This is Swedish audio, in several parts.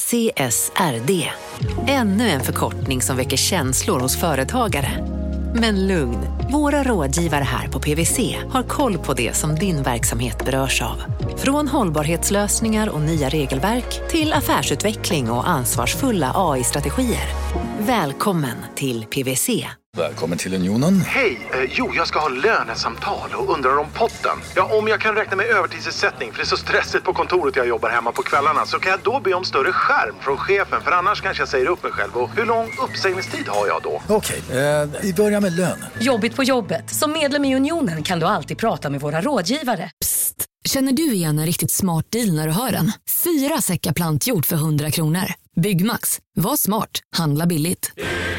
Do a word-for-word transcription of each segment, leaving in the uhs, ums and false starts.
C S R D. Ännu en förkortning som väcker känslor hos företagare. Men lugn, våra rådgivare här på P W C har koll på det som din verksamhet berörs av. Från hållbarhetslösningar och nya regelverk till affärsutveckling och ansvarsfulla A I-strategier. Välkommen till P W C. Välkommen till Unionen. Hej, eh, jo jag ska ha lönesamtal och undrar om potten. Ja, om jag kan räkna med övertidsersättning för det är så stressigt på kontoret jag jobbar hemma på kvällarna, så kan jag då be om större skärm från chefen, för annars kanske jag säger upp mig själv. Och hur lång uppsägningstid har jag då? Okej, eh, vi börjar med lön. Jobbigt på jobbet. Som medlem i Unionen kan du alltid prata med våra rådgivare. Psst, känner du igen en riktigt smart deal när du hör den? Fyra säckar plantjord för hundra kronor. Byggmax, var smart, handla billigt.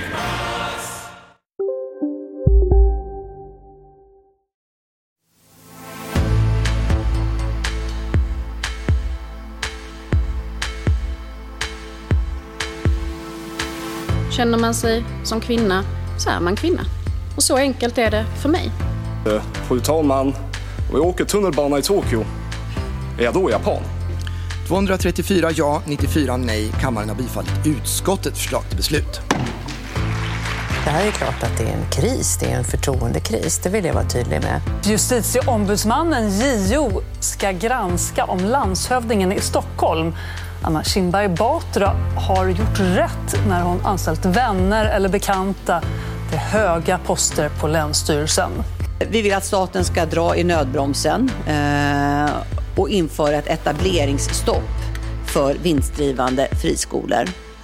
Känner man sig som kvinna så är man kvinna. Och så enkelt är det för mig. Fru talman, om jag åker tunnelbana i Tokyo, är jag då japan? tvåhundratrettiofyra ja, nittiofyra nej. Kammaren har bifallit utskottets förslag till beslut. Det här är klart att det är en kris, det är en förtroendekris, det vill jag vara tydlig med. Justitieombudsmannen J O ska granska om landshövdingen i Stockholm, Anna Kinberg Batra, har gjort rätt när hon anställt vänner eller bekanta till höga poster på Länsstyrelsen. Vi vill att staten ska dra i nödbromsen eh, och införa ett etableringsstopp för vinstdrivande friskolor.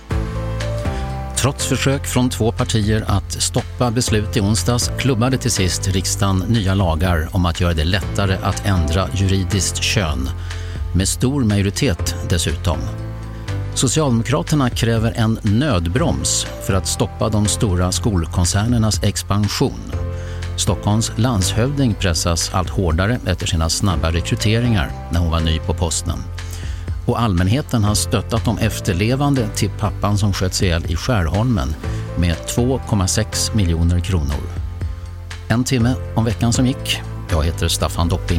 Trots försök från två partier att stoppa beslut i onsdags klubbade till sist riksdagen nya lagar om att göra det lättare att ändra juridiskt kön. Med stor majoritet dessutom. Socialdemokraterna kräver en nödbroms för att stoppa de stora skolkoncernernas expansion. Stockholms landshövding pressas allt hårdare efter sina snabba rekryteringar när hon var ny på posten. Och allmänheten har stöttat de efterlevande till pappan som sköts ihjäl i Skärholmen med två komma sex miljoner kronor. En timme om veckan som gick. Jag heter Staffan Dopping.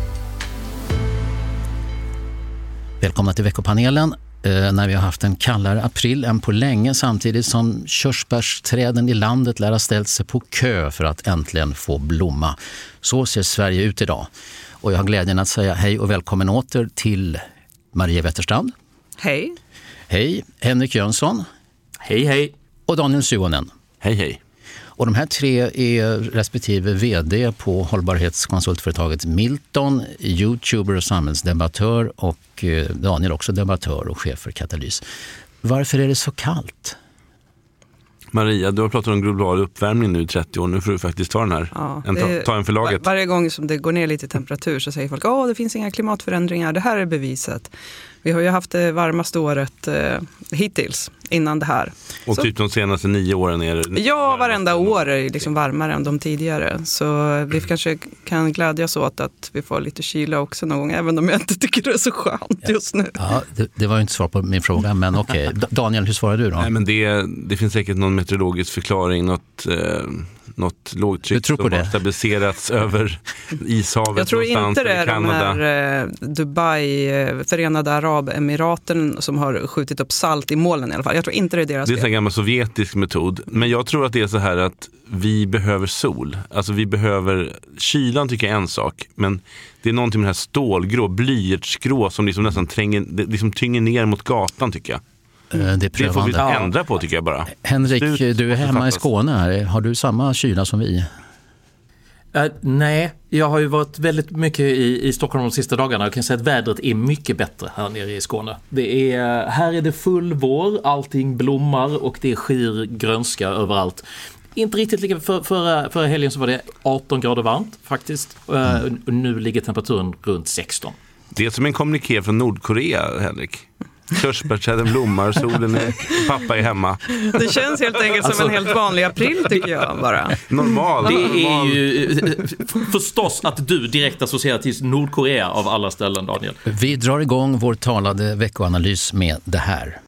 Välkomna till veckopanelen eh, när vi har haft en kallare april än på länge, samtidigt som körsbärsträden i landet lär ha ställt sig på kö för att äntligen få blomma. Så ser Sverige ut idag. Och jag har glädjen att säga hej och välkommen åter till Maria Wetterstrand. Hej. Hej. Henrik Jönsson. Hej, hej. Och Daniel Suonen. Hej, hej. Och de här tre är respektive vd på hållbarhetskonsultföretaget Milton, youtuber och samhällsdebattör, och Daniel också debattör och chef för Katalys. Varför är det så kallt? Maria, du har pratat om global uppvärmning nu i trettio år. Nu får du faktiskt ta den här. Ja, en, ta, ta en för laget. Var, varje gång som det går ner lite temperatur så säger folk att det finns inga klimatförändringar. Det här är beviset. Vi har ju haft det varmaste året eh, hittills innan det här. Och så, typ de senaste nio åren är det... Ja, varenda år är liksom varmare än de tidigare. Så vi kanske kan glädjas åt att vi får lite kyla också någon gång. Även om jag inte tycker det är så skönt just nu. Ja, det, det var ju inte svar på min fråga, men okej. Okay. Daniel, hur svarar du då? Nej, men det, det finns säkert någon meteorologisk förklaring, något... Eh, något lågtryck som har stabiliserats över ishavet. Jag tror inte det är de här eh, Dubai, eh, Förenade Arabemiraten som har skjutit upp salt i molnen i alla fall. Jag tror inte det är deras. Det är en gammal sovjetisk metod. Men jag tror att det är så här att vi behöver sol. Alltså vi behöver, kylan tycker jag är en sak, men det är någonting med det här stålgrå, blyertsgrå som liksom nästan tränger, det liksom tynger ner mot gatan tycker jag. Mm. Det, det får vi ändra på tycker jag bara. Henrik, Slut, du är hemma i Skåne här. Har du samma kyla som vi? Uh, nej, jag har ju varit väldigt mycket i, i Stockholm de sista dagarna. Jag kan säga att vädret är mycket bättre här nere i Skåne. Det är, här är det full vår, allting blommar och det skir grönska överallt. Inte riktigt lika för, förra, förra helgen så var det arton grader varmt faktiskt. Uh, mm. Nu ligger temperaturen runt sexton. Det är som en kommuniké från Nordkorea, Henrik. Körsbärsträden blommar, solen är, pappa är hemma. Det känns helt enkelt som alltså, en helt vanlig april tycker jag bara. Normal. Det normal. är ju förstås att du direkt associerar till Nordkorea av alla ställen, Daniel. Vi drar igång vår talade veckoanalys med det här.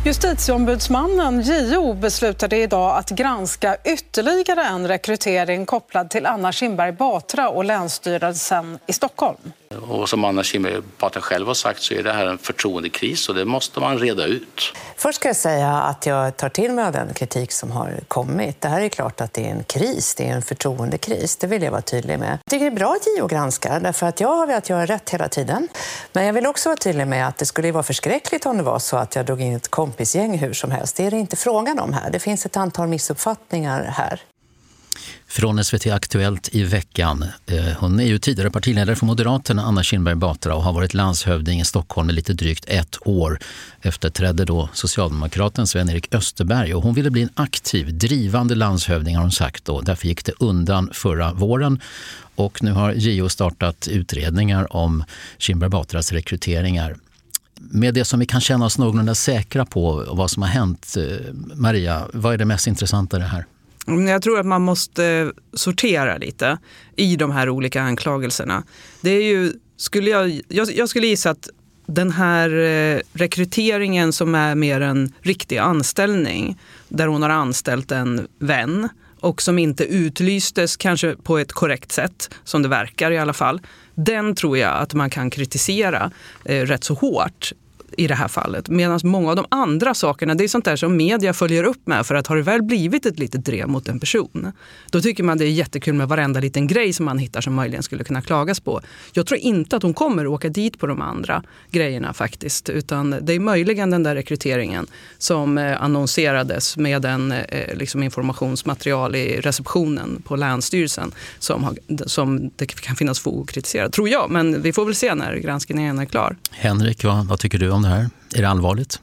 Justitieombudsmannen J O beslutade idag att granska ytterligare en rekrytering kopplad till Anna Kinberg Batra och Länsstyrelsen i Stockholm. Och som Anna Kinberg Batra själv har sagt så är det här en förtroendekris och det måste man reda ut. Först ska jag säga att jag tar till mig av den kritik som har kommit. Det här är klart att det är en kris, det är en förtroendekris, det vill jag vara tydlig med. Jag tycker det är bra att J O granskar, därför att jag har velat göra rätt hela tiden. Men jag vill också vara tydlig med att det skulle vara förskräckligt om det var så att jag drog in ett kompisgäng hur som helst. Det är det inte frågan om här. Det finns ett antal missuppfattningar här. Från S V T Aktuellt i veckan. Hon är ju tidigare partiledare för Moderaterna, Anna Kinberg Batra, och har varit landshövding i Stockholm i lite drygt ett år. Efterträdde då Socialdemokraten Sven-Erik Österberg, och hon ville bli en aktiv, drivande landshövding har hon sagt då. Därför gick det undan förra våren. Och nu har J O startat utredningar om Kinberg Batras rekryteringar. Med det som vi kan känna oss någorlunda säkra på vad som har hänt, Maria, vad är det mest intressanta det här? Jag tror att man måste sortera lite i de här olika anklagelserna. Det är ju, skulle jag, jag, jag skulle gissa att den här rekryteringen som är mer en riktig anställning, där hon har anställt en vän och som inte utlystes kanske på ett korrekt sätt, som det verkar i alla fall, den tror jag att man kan kritisera eh, rätt så hårt i det här fallet. Medan många av de andra sakerna, det är sånt där som media följer upp med, för att har det väl blivit ett litet drev mot en person, då tycker man det är jättekul med varenda liten grej som man hittar som möjligen skulle kunna klagas på. Jag tror inte att hon kommer åka dit på de andra grejerna faktiskt, utan det är möjligen den där rekryteringen som eh, annonserades med en eh, liksom informationsmaterial i receptionen på Länsstyrelsen som, har, som det kan finnas fog att kritisera, tror jag, men vi får väl se när granskningen är klar. Henrik, vad, vad tycker du om det här? Är det allvarligt?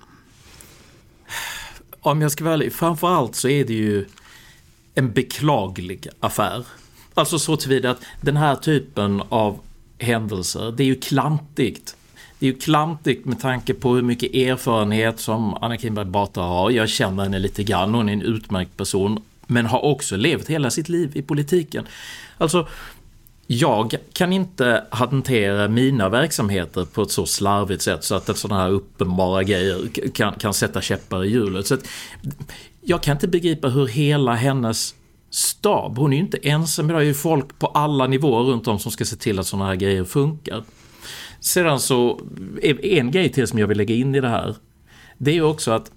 Om jag ska vara ärlig, framförallt så är det ju en beklaglig affär. Alltså så tillvida att den här typen av händelser, det är ju klantigt. Det är ju klantigt med tanke på hur mycket erfarenhet som Anna Kinberg Batra har. Jag känner henne lite grann, hon är en utmärkt person, men har också levt hela sitt liv i politiken. Alltså, jag kan inte hantera mina verksamheter på ett så slarvigt sätt så att sådana här uppenbara grejer kan, kan sätta käppar i hjulet. Så att jag kan inte begripa hur hela hennes stab, hon är ju inte ensam, det är ju folk på alla nivåer runt om som ska se till att sådana här grejer funkar. Sedan så är en grej till som jag vill lägga in i det här, det är ju också att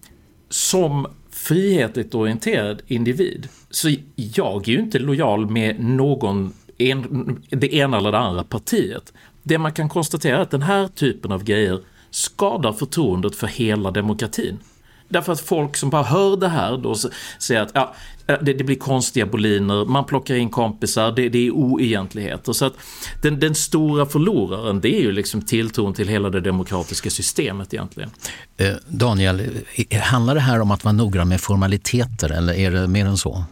som frihetligt orienterad individ så jag är ju inte lojal med någon En, det ena eller det andra partiet. Det man kan konstatera är att den här typen av grejer skadar förtroendet för hela demokratin. Därför att folk som bara hör det här då säger att ja, det, det blir konstiga boliner, man plockar in kompisar, det, det är oegentligheter. Så att den, den stora förloraren, det är ju liksom tilltron till hela det demokratiska systemet egentligen. Eh, Daniel, handlar det här om att vara noggrann med formaliteter eller är det mer än så?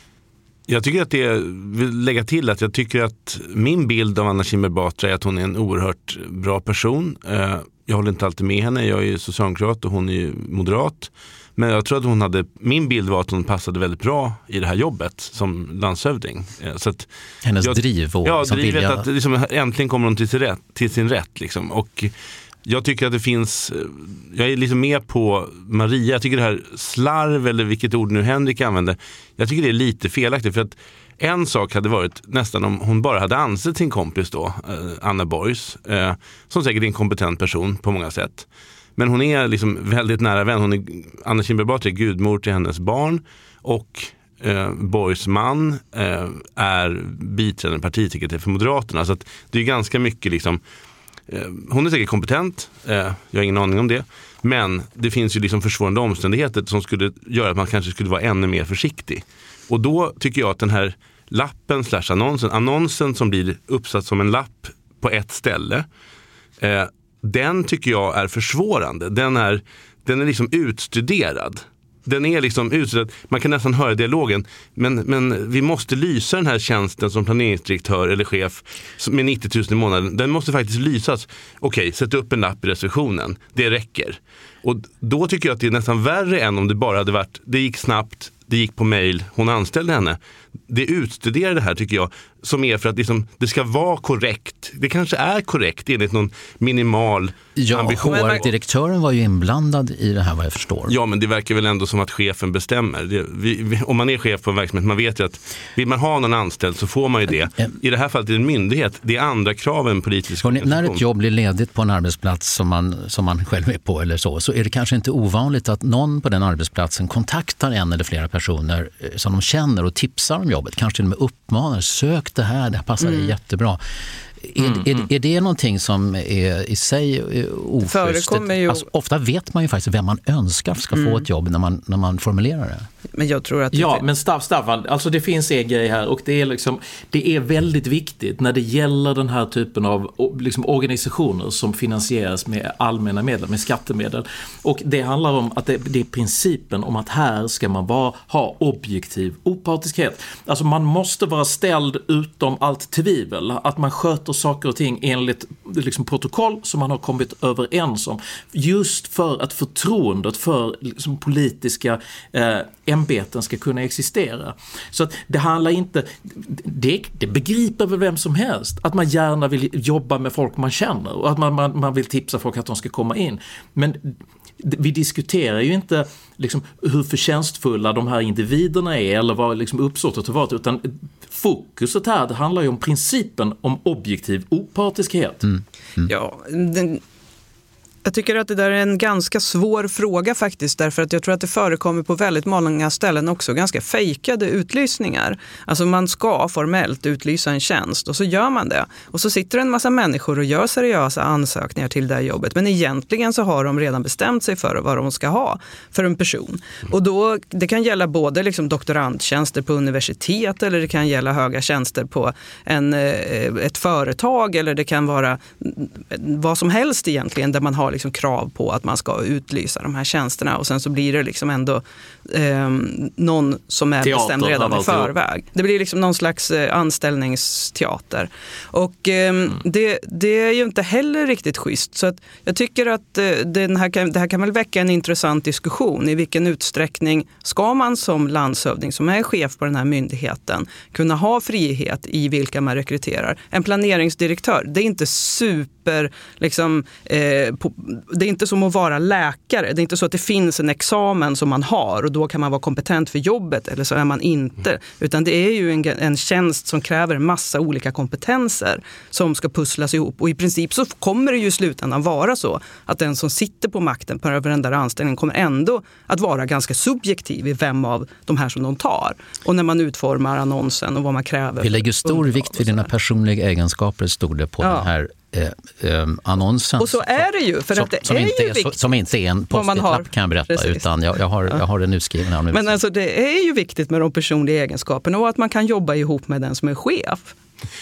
Jag tycker att det vill lägga till att jag tycker att min bild av Anna Kinberg Batra är att hon är en oerhört bra person. Jag håller inte alltid med henne, jag är socialdemokrat och hon är ju moderat. Men jag tror att hon hade, min bild var att hon passade väldigt bra i det här jobbet som landshövding. Så att hennes jag, driv och ja, liksom drivet vilja... att liksom, äntligen kommer hon till sin rätt. Till sin rätt liksom. Och jag tycker att det finns, jag är liksom med på Maria, jag tycker det här slarv eller vilket ord nu Henrik använder, jag tycker det är lite felaktigt, för att en sak hade varit nästan om hon bara hade ansett sin kompis då, Anna Borgs, som säkert är en kompetent person på många sätt. Men hon är liksom väldigt nära vän, hon är, Anna Kinberg Batra är gudmor till hennes barn och eh, Borgs man eh, är biträdande partisekreterare för Moderaterna, så att det är ganska mycket liksom. Hon är säkert kompetent, jag har ingen aning om det. Men det finns ju liksom försvårande omständigheter som skulle göra att man kanske skulle vara ännu mer försiktig. Och då tycker jag att den här lappen slash annonsen, annonsen som blir uppsatt som en lapp på ett ställe, eh, den tycker jag är försvårande. Den är, den är liksom utstuderad. Den är liksom utstuderad. Man kan nästan höra dialogen. Men, men vi måste lysa den här tjänsten som planeringsdirektör eller chef med nittio tusen i månaden. Den måste faktiskt lysas. Okej, sätt upp en lapp i receptionen. Det räcker. Och då tycker jag att det är nästan värre än om det bara hade varit, det gick snabbt, det gick på mejl, hon anställde henne. Det utstuderade här tycker jag som är för att liksom, det ska vara korrekt. Det kanske är korrekt enligt någon minimal ja, ambition. H R-direktören var ju inblandad i det här vad jag förstår. Ja, men det verkar väl ändå som att chefen bestämmer. Det, vi, vi, om man är chef på en verksamhet, man vet ju att vill man ha någon anställd så får man ju det. I det här fallet är det en myndighet. Det är andra krav än politisk Hörrni, när ett jobb blir ledigt på en arbetsplats som man, som man själv är på eller så, så är det kanske inte ovanligt att någon på den arbetsplatsen kontaktar en eller flera personer som de känner och tipsar om jobbet. Kanske till och med uppmanar, sök det här, det här passar mm. jättebra. Är, mm, är, är det någonting som är i sig oförst? Ju... Alltså, ofta vet man ju faktiskt vem man önskar ska mm. få ett jobb när man, när man formulerar det. Men jag tror att ja, men Staff, Staffan, alltså det finns en grej här och det är liksom, det är väldigt viktigt när det gäller den här typen av liksom, organisationer som finansieras med allmänna medel, med skattemedel. Och det handlar om att det, det är principen om att här ska man bara ha objektiv opartiskhet. Alltså man måste vara ställd utom allt tvivel, att man sköter saker och ting enligt liksom, protokoll som man har kommit överens om. Just för att förtroendet för liksom, politiska eh, ämbeten ska kunna existera. Så att det handlar inte, det, det begriper väl vem som helst, att man gärna vill jobba med folk man känner och att man, man, man vill tipsa folk att de ska komma in. Men vi diskuterar ju inte liksom, hur förtjänstfulla de här individerna är eller vad liksom, uppsåtet har varit, utan fokuset här, det handlar ju om principen om objektiv opartiskhet. Mm. Mm. Ja, den... Jag tycker att det där är en ganska svår fråga faktiskt, därför att jag tror att det förekommer på väldigt många ställen också ganska fejkade utlysningar. Alltså man ska formellt utlysa en tjänst och så gör man det. Och så sitter en massa människor och gör seriösa ansökningar till det här jobbet. Men egentligen så har de redan bestämt sig för vad de ska ha för en person. Och då, det kan gälla både liksom doktorandtjänster på universitet eller det kan gälla höga tjänster på en, ett företag eller det kan vara vad som helst egentligen där man har liksom krav på att man ska utlysa de här tjänsterna och sen så blir det liksom ändå eh, någon som är teater, bestämd redan i förväg. Det blir liksom någon slags eh, anställningsteater. Och eh, mm. det, det är ju inte heller riktigt schysst. Så att jag tycker att eh, den här kan, det här kan väl väcka en intressant diskussion. I vilken utsträckning ska man som landshövding som är chef på den här myndigheten kunna ha frihet i vilka man rekryterar? En planeringsdirektör, det är inte super liksom eh, på, det är inte som att vara läkare. Det är inte så att det finns en examen som man har och då kan man vara kompetent för jobbet eller så är man inte. Utan det är ju en, en tjänst som kräver en massa olika kompetenser som ska pusslas ihop. Och i princip så kommer det ju i slutändan vara så att den som sitter på makten på över den där anställningen kommer ändå att vara ganska subjektiv i vem av de här som de tar. Och när man utformar annonsen och vad man kräver. Vi lägger stor vikt vid dina personliga egenskaper, stod det på ja. den här Eh, eh, annonsen. Och så är det ju, för som, att det som är inte ju är, viktigt. Som inte är en post-it-lapp kan jag berätta, precis. Utan jag, jag, har, jag har den utskriven här nu. Men alltså det är ju viktigt med de personliga egenskaperna och att man kan jobba ihop med den som är chef.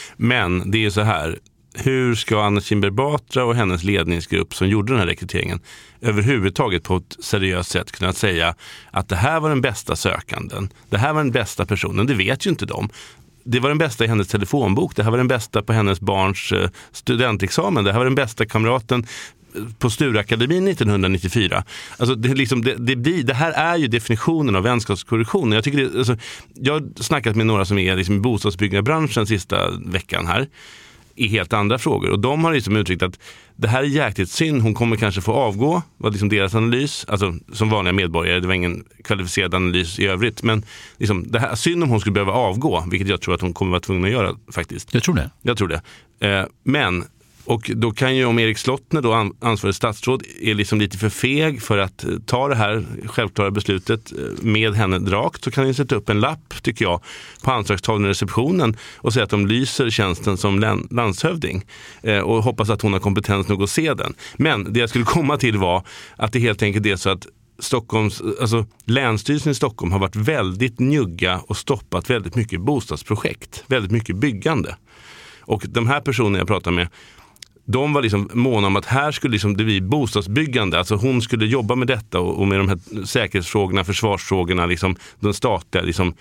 Men det är så här, hur ska Anna Kinberg Batra och hennes ledningsgrupp som gjorde den här rekryteringen överhuvudtaget på ett seriöst sätt kunna säga att det här var den bästa sökanden, det här var den bästa personen, det vet ju inte de. Det var den bästa i hennes telefonbok. Det här var den bästa på hennes barns studentexamen. Det här var den bästa kamraten på Sturakademin nittonhundranittiofyra. Alltså det, liksom, det, det, blir, det här är ju definitionen av vänskapskorruption. Jag, tycker det, alltså, jag har snackat med några som är liksom i bostadsbyggarbranschen sista veckan här i helt andra frågor. Och de har liksom uttryckt att det här är jäkligt synd. Hon kommer kanske få avgå. Var liksom deras analys. Alltså som vanliga medborgare. Det var ingen kvalificerad analys i övrigt. Men liksom, det här, synd om hon skulle behöva avgå. Vilket jag tror att hon kommer vara tvungen att göra faktiskt. Jag tror det. Jag tror det. Eh, men... Och då kan ju om Erik Slottner då ansvarig statsråd är liksom lite för feg för att ta det här självklara beslutet med henne rakt, så kan han sätta upp en lapp tycker jag på anslagstavlan i receptionen och säga att de lyser tjänsten som landshövding eh, och hoppas att hon har kompetens nog att se den. Men det jag skulle komma till var att det helt enkelt är så att Stockholms, alltså Länsstyrelsen i Stockholm har varit väldigt njugga och stoppat väldigt mycket bostadsprojekt, väldigt mycket byggande. Och de här personerna jag pratar med, de var liksom måna om att här skulle liksom det bli bostadsbyggande. Alltså hon skulle jobba med detta och, och med de här säkerhetsfrågorna, försvarsfrågorna, liksom, de statliga liksom,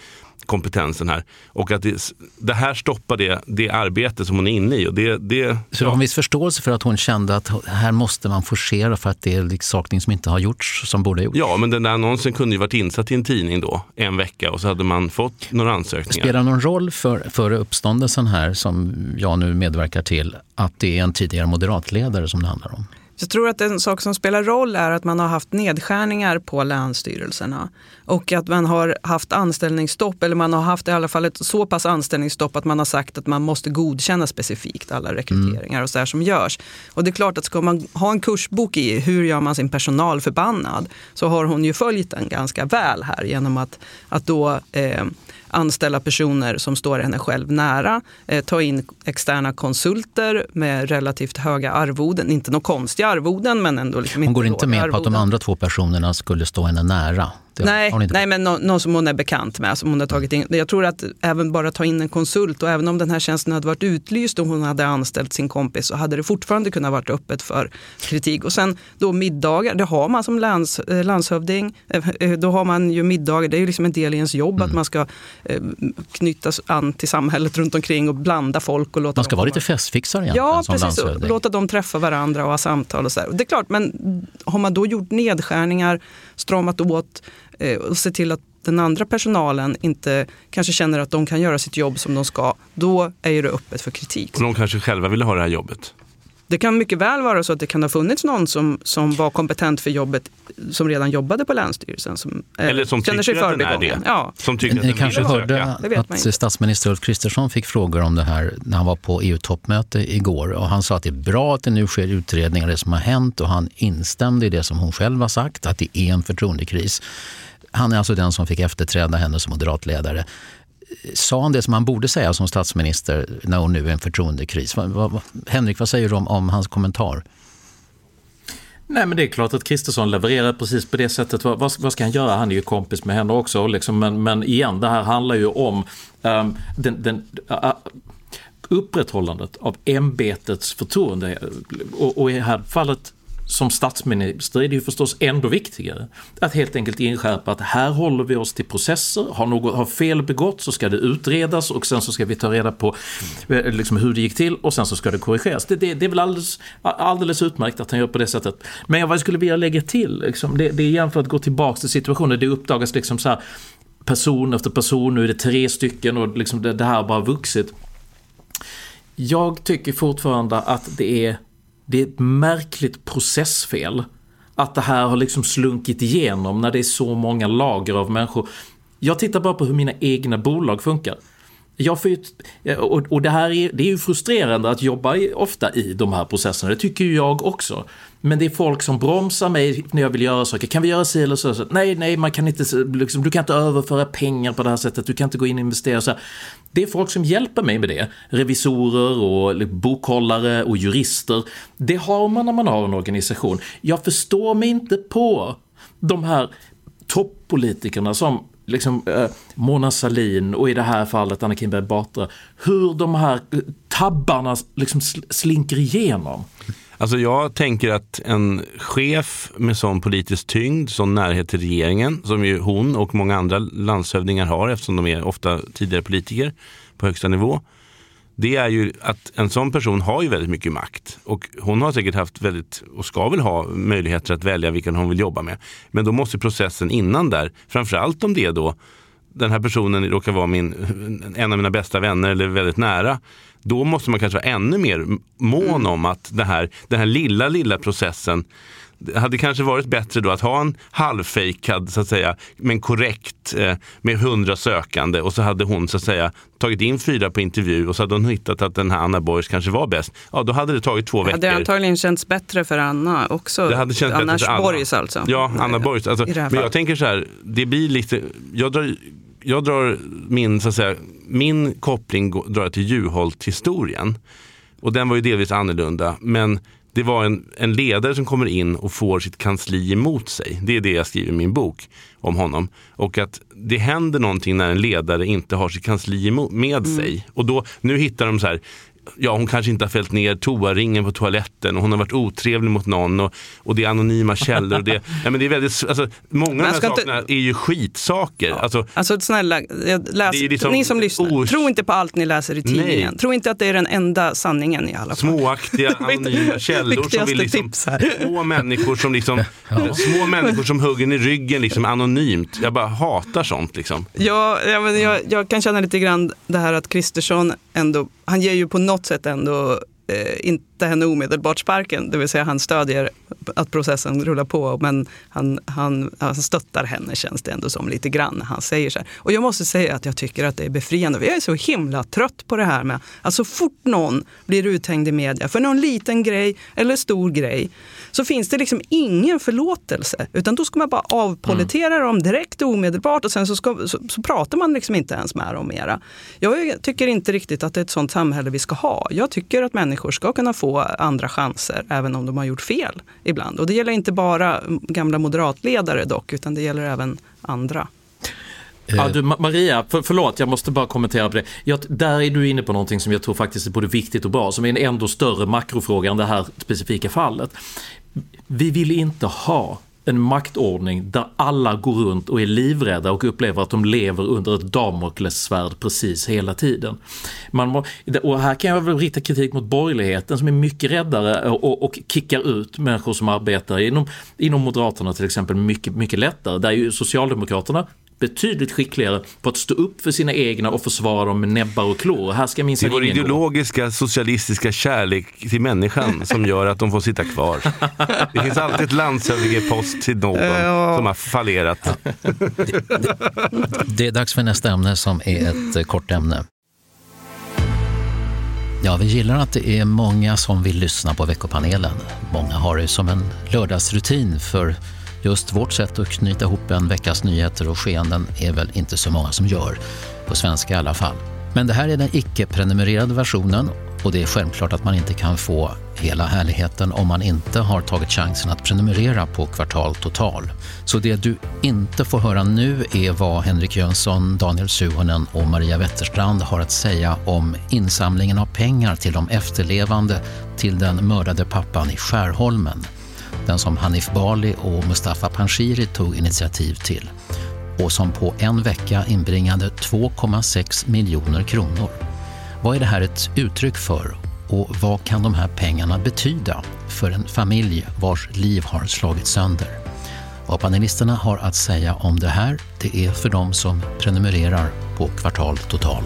kompetensen här. Och att det, det här stoppar det, det arbete som hon är inne i. Och det, det, så du har en viss förståelse för att hon kände att här måste man forcera för att det är liksom saker som inte har gjorts som borde ha gjorts? Ja, men den där annonsen kunde ju varit insatt i en tidning då, en vecka, och så hade man fått några ansökningar. Spelar någon roll för, för uppståndelsen här som jag nu medverkar till att det är en tidigare moderatledare som det handlar om? Jag tror att en sak som spelar roll är att man har haft nedskärningar på länsstyrelserna och att man har haft anställningsstopp, eller man har haft i alla fall ett så pass anställningsstopp att man har sagt att man måste godkänna specifikt alla rekryteringar mm. och så här som görs. Och det är klart att ska man ha en kursbok i hur gör man sin personal förbannad, så har hon ju följt den ganska väl här genom att, att då eh, anställa personer som står henne själv nära, eh, ta in externa konsulter med relativt höga arvoden, inte några konstiga arvoden men ändå liksom hon inte går inte med arvoden. På att de andra två personerna skulle stå henne nära. Nej, nej, men någon, någon som hon är bekant med, som hon har tagit in. Jag tror att även bara ta in en konsult, och även om den här tjänsten hade varit utlyst och hon hade anställt sin kompis, så hade det fortfarande kunnat vara öppet för kritik. Och sen då middagar, det har man som lands, eh, landshövding, eh, då har man ju middagar, det är ju liksom en del i ens jobb mm. att man ska eh, knytas an till samhället runt omkring och blanda folk och låta man ska dem vara lite festfixare egentligen. Ja, som precis, landshövding. låta dem träffa varandra och ha samtal och så här. Det är klart, men har man då gjort nedskärningar, stramat åt och se till att den andra personalen inte kanske känner att de kan göra sitt jobb som de ska, då är ju det öppet för kritik. Och de kanske själva ville ha det här jobbet. Det kan mycket väl vara så att det kan ha funnits någon som, som var kompetent för jobbet, som redan jobbade på Länsstyrelsen. Som, eh, Eller som känner sig tycker att den är det. Ja. Som tycker Ni att kanske hörde att statsminister Ulf Kristersson fick frågor om det här när han var på E U-toppmöte igår. Och han sa att det är bra att det nu sker utredningar av det som har hänt, och han instämde i det som hon själv har sagt, att det är en förtroendekris. Han är alltså den som fick efterträda henne som moderatledare. Sa han det som han borde säga som statsminister när hon nu är en förtroendekris? Vad, vad, Henrik, vad säger du om, om hans kommentar? Nej, men det är klart att Kristersson levererar precis på det sättet. Vad, vad ska han göra? Han är ju kompis med henne också. Liksom. Men, men igen, det här handlar ju om um, den, den, uh, upprätthållandet av ämbetets förtroende. Och, och i det här fallet som statsminister är det ju förstås ändå viktigare att helt enkelt inskärpa att här håller vi oss till processer. Har något har fel begått så ska det utredas, och sen så ska vi ta reda på liksom hur det gick till, och sen så ska det korrigeras. Det, det, det är väl alldeles, alldeles utmärkt att han gör på det sättet. Men jag, vad jag skulle vilja lägga till, liksom, det, det är igen för att gå tillbaka till situationen. Det uppdagas liksom så här person efter person, nu är det tre stycken och liksom det, det här har bara vuxit. Jag tycker fortfarande att det är Det är ett märkligt processfel att det här har liksom slunkit igenom när det är så många lager av människor. Jag tittar bara på hur mina egna bolag funkar. Jag får ju, och, och det här är, det är ju frustrerande att jobba i, ofta i de här processerna. Det tycker ju jag också. Men det är folk som bromsar mig när jag vill göra saker. Kan vi göra så eller så? Nej, nej, man kan inte, liksom, du kan inte överföra pengar på det här sättet. Du kan inte gå in och investera så här. Det är folk som hjälper mig med det. Revisorer och bokhållare och jurister. Det har man när man har en organisation. Jag förstår mig inte på de här toppolitikerna som liksom eh, Mona Sahlin och i det här fallet Anna Kinberg Batra, hur de här tabbarna liksom slinker igenom. Alltså jag tänker att en chef med sån politisk tyngd, sån närhet till regeringen, som ju hon och många andra landshövdingar har eftersom de är ofta tidigare politiker på högsta nivå, det är ju att en sån person har ju väldigt mycket makt, och hon har säkert haft väldigt, och ska väl ha möjligheter att välja vilka hon vill jobba med. Men då måste processen innan där, framförallt om det då den här personen råkar vara min, en av mina bästa vänner eller väldigt nära, då måste man kanske vara ännu mer mån om att det här, den här lilla, lilla processen, det hade kanske varit bättre då att ha en halvfejkad så att säga, men korrekt eh, med hundra sökande, och så hade hon så att säga tagit in fyra på intervju, och så hade hon hittat att den här Anna Borgs kanske var bäst. Ja, då hade det tagit två veckor. Det hade antagligen känts bättre för Anna också. Det hade känts Anna bättre för Anna. Borgs alltså. Ja, Anna Borgs. Alltså, men jag tänker så här, det blir lite, jag drar, jag drar min så att säga, min koppling drar till Juholt-historien. Och den var ju delvis annorlunda, men det var en, en ledare som kommer in och får sitt kansli emot sig. Det är det jag skriver i min bok om honom. Och att det händer någonting när en ledare inte har sitt kansli emot, med mm. sig. Och då, nu hittar de så här, ja, hon kanske inte har fällt ner toaringen på toaletten och hon har varit otrevlig mot någon och, och det är anonyma källor och det, ja, men det är väldigt, alltså, många av de här sakerna inte... är ju skitsaker. Ja. Alltså, alltså snälla, läs, liksom ni som lyssnar, os... tro inte på allt ni läser i tidningen. Nej. Tro inte att det är den enda sanningen i alla fall. Småaktiga, anonyma källor som vill liksom, små människor som liksom, ja. små människor som hugger i ryggen liksom anonymt. Jag bara hatar sånt liksom. Ja, ja men jag, jag kan känna lite grann det här att Kristersson ändå, han ger ju på något sätt ändå eh, inte henne omedelbart sparken, det vill säga han stödjer att processen rullar på, men han, han, han stöttar henne, känns det ändå som lite grann när han säger så här. Och jag måste säga att jag tycker att det är befriande. Jag är så himla trött på det här med att så fort någon blir uthängd i media för någon liten grej eller stor grej så finns det liksom ingen förlåtelse, utan då ska man bara avpolitera mm. dem direkt och omedelbart och sen så, ska, så, så pratar man liksom inte ens med dem mera. Jag tycker inte riktigt att det är ett sånt samhälle vi ska ha. Jag tycker att människor ska kunna få andra chanser även om de har gjort fel ibland. Och det gäller inte bara gamla moderatledare dock, utan det gäller även andra. Ja, du, Maria, för, förlåt, jag måste bara kommentera på det. Jag, där är du inne på någonting som jag tror faktiskt är både viktigt och bra, som är en ändå större makrofråga än det här specifika fallet. Vi vill inte ha en maktordning där alla går runt och är livrädda och upplever att de lever under ett damoklessvärd precis hela tiden. Man må, och här kan jag väl rikta kritik mot borgerligheten som är mycket räddare och, och, och kickar ut människor som arbetar inom, inom Moderaterna till exempel mycket, mycket lättare. Där är ju Socialdemokraterna betydligt skickligare på att stå upp för sina egna och försvara dem med näbbar och klor. Här ska minst det är vår ideologiska, gå. socialistiska kärlek till människan som gör att de får sitta kvar. Det finns alltid ett landshövdingepost till någon uh, som har fallerat. Det, det, det är dags för nästa ämne som är ett kort ämne. Ja, vi gillar att det är många som vill lyssna på veckopanelen. Många har det som en lördagsrutin, för just vårt sätt att knyta ihop en veckas nyheter och skeenden är väl inte så många som gör, på svenska i alla fall. Men det här är den icke-prenumererade versionen och det är självklart att man inte kan få hela härligheten om man inte har tagit chansen att prenumerera på Kvartal Total. Så det du inte får höra nu är vad Henrik Jönsson, Daniel Suhonen och Maria Wetterstrand har att säga om insamlingen av pengar till de efterlevande till den mördade pappan i Skärholmen. Den som Hanif Bali och Mustafa Panshiri tog initiativ till och som på en vecka inbringade två komma sex miljoner kronor. Vad är det här ett uttryck för och vad kan de här pengarna betyda för en familj vars liv har slagit sönder? Vad panelisterna har att säga om det här, det är för dem som prenumererar på Kvartal Total.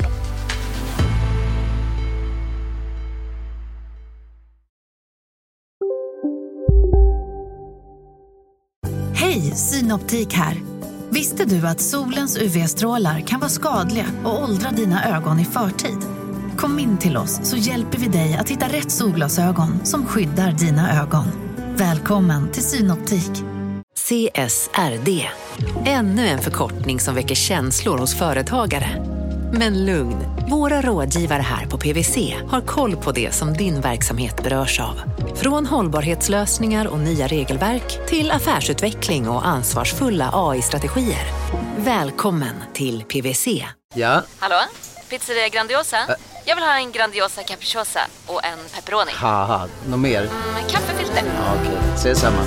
Hej, Synoptik här. Visste du att solens U V-strålar kan vara skadliga och åldra dina ögon i förtid? Kom in till oss så hjälper vi dig att hitta rätt solglasögon som skyddar dina ögon. Välkommen till Synoptik. C S R D. Ännu en förkortning som väcker känslor hos företagare. Men lugn, våra rådgivare här på P V C har koll på det som din verksamhet berörs av. Från hållbarhetslösningar och nya regelverk till affärsutveckling och ansvarsfulla A I-strategier. Välkommen till P V C. Ja? Hallå? Pizzeria Grandiosa? Ä Jag vill ha en Grandiosa capriciosa och en pepperoni. Haha, något mer? Mm, kaffefilter. Ja, okej, okay. Ses samma.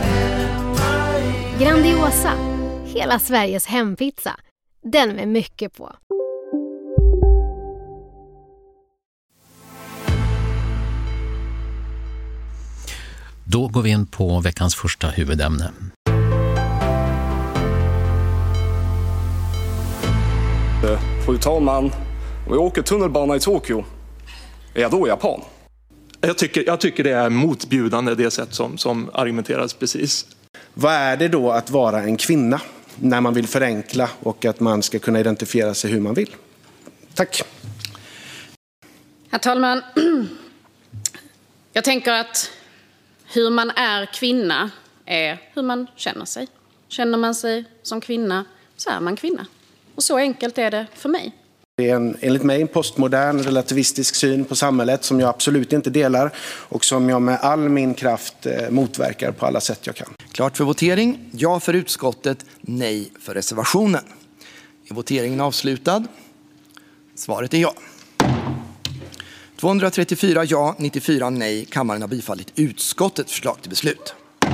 Grandiosa, hela Sveriges hempizza. Den med mycket på. Då går vi in på veckans första huvudämne. Fru talman, om jag åker tunnelbana i Tokyo, är jag då japan? Jag tycker, jag tycker det är motbjudande det sätt som, som argumenteras precis. Vad är det då att vara en kvinna när man vill förenkla och att man ska kunna identifiera sig hur man vill? Tack. Herr talman, jag tänker att hur man är kvinna är hur man känner sig. Känner man sig som kvinna så är man kvinna. Och så enkelt är det för mig. Det är en, enligt mig en postmodern relativistisk syn på samhället som jag absolut inte delar och som jag med all min kraft eh, motverkar på alla sätt jag kan. Klart för votering. Ja för utskottet. Nej för reservationen. Är voteringen avslutad? Svaret är ja. tvåhundratrettiofyra ja, nittiofyra nej. Kammaren har bifallit utskottets förslag till beslut.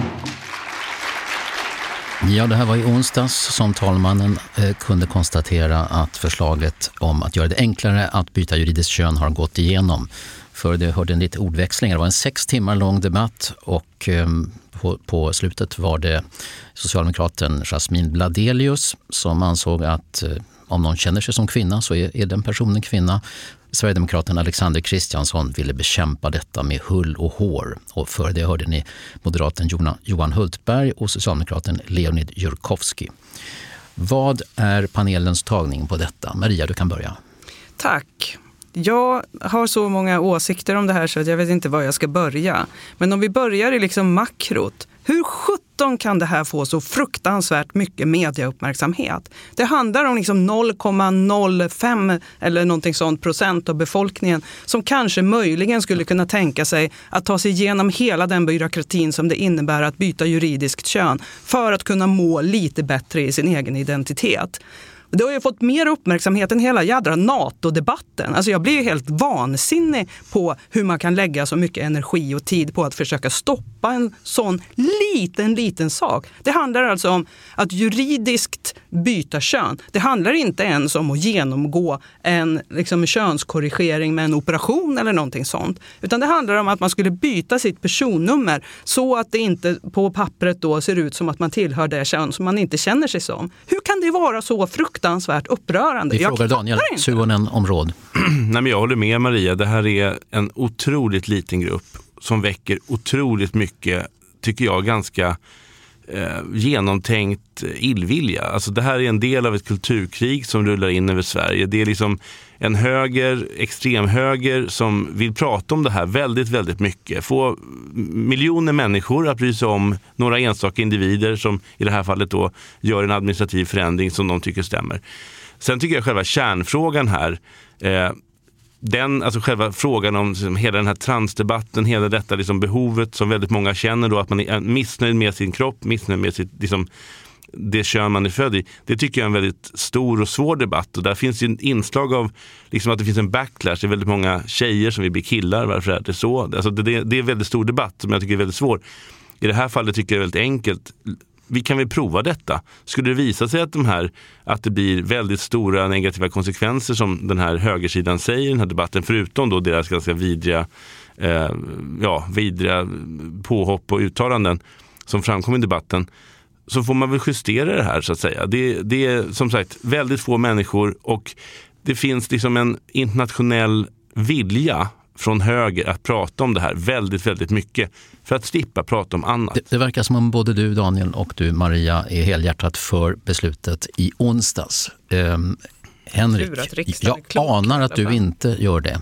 Ja, det här var i onsdags som talmannen eh, kunde konstatera att förslaget om att göra det enklare att byta juridiskt kön har gått igenom. För det hörde en lite ordväxling. Det var en sex timmar lång debatt och eh, på, på slutet var det socialdemokraten Jasmin Bladelius som ansåg att eh, om någon känner sig som kvinna så är, är den personen kvinna. Sverigedemokraten Alexander Kristiansson ville bekämpa detta med hull och hår. Och för det hörde ni moderaten Johan Hultberg och socialdemokraten Leonid Jurkowski. Vad är panelens tagning på detta? Maria, du kan börja. Tack. Jag har så många åsikter om det här så att jag vet inte var jag ska börja. Men om vi börjar i liksom makrot. Hur sjutton kan det här få så fruktansvärt mycket mediauppmärksamhet? Det handlar om liksom noll komma noll fem eller någonting sånt procent av befolkningen som kanske möjligen skulle kunna tänka sig att ta sig igenom hela den byråkratin som det innebär att byta juridiskt kön för att kunna må lite bättre i sin egen identitet. Det har ju fått mer uppmärksamhet än hela jädra NATO-debatten. Alltså jag blir ju helt vansinnig på hur man kan lägga så mycket energi och tid på att försöka stoppa en sån liten, liten sak. Det handlar alltså om att juridiskt byta kön. Det handlar inte ens om att genomgå en liksom, könskorrigering med en operation eller någonting sånt. Utan det handlar om att man skulle byta sitt personnummer så att det inte på pappret då ser ut som att man tillhör det kön som man inte känner sig som. Hur kan det vara så fruktansvärt upprörande? Vi frågar Daniel Suhonen om råd. Nej, men jag håller med Maria. Det här är en otroligt liten grupp som väcker otroligt mycket, tycker jag, ganska eh, genomtänkt illvilja. Alltså det här är en del av ett kulturkrig som rullar in över Sverige. Det är liksom en höger, extremhöger som vill prata om det här väldigt, väldigt mycket. Få miljoner människor att bry sig om några enstaka individer som i det här fallet då gör en administrativ förändring som de tycker stämmer. Sen tycker jag själva kärnfrågan här, eh, den, alltså själva frågan om liksom, hela den här transdebatten, hela detta liksom, behovet som väldigt många känner då, att man är missnöjd med sin kropp, missnöjd med sitt, liksom, det kön man är född i. Det tycker jag är en väldigt stor och svår debatt, och där finns ju en inslag av liksom, att det finns en backlash. Det är väldigt många tjejer som vill bli killar, varför är det så? Alltså, det, det är en väldigt stor debatt som jag tycker är väldigt svår. I det här fallet tycker jag det är väldigt enkelt. Vi kan väl prova detta. Skulle det visa sig att, de här, att det blir väldigt stora negativa konsekvenser som den här högersidan säger i den här debatten, förutom då deras ganska vidriga, eh, ja, vidriga påhopp och uttalanden som framkom i debatten, så får man väl justera det här så att säga. Det, det är som sagt väldigt få människor, och det finns liksom en internationell vilja från höger att prata om det här väldigt, väldigt mycket för att slippa prata om annat. Det, det verkar som om både du, Daniel, och du, Maria, är helhjärtat för beslutet i onsdags. Um, Henrik, jag anar att du inte gör det.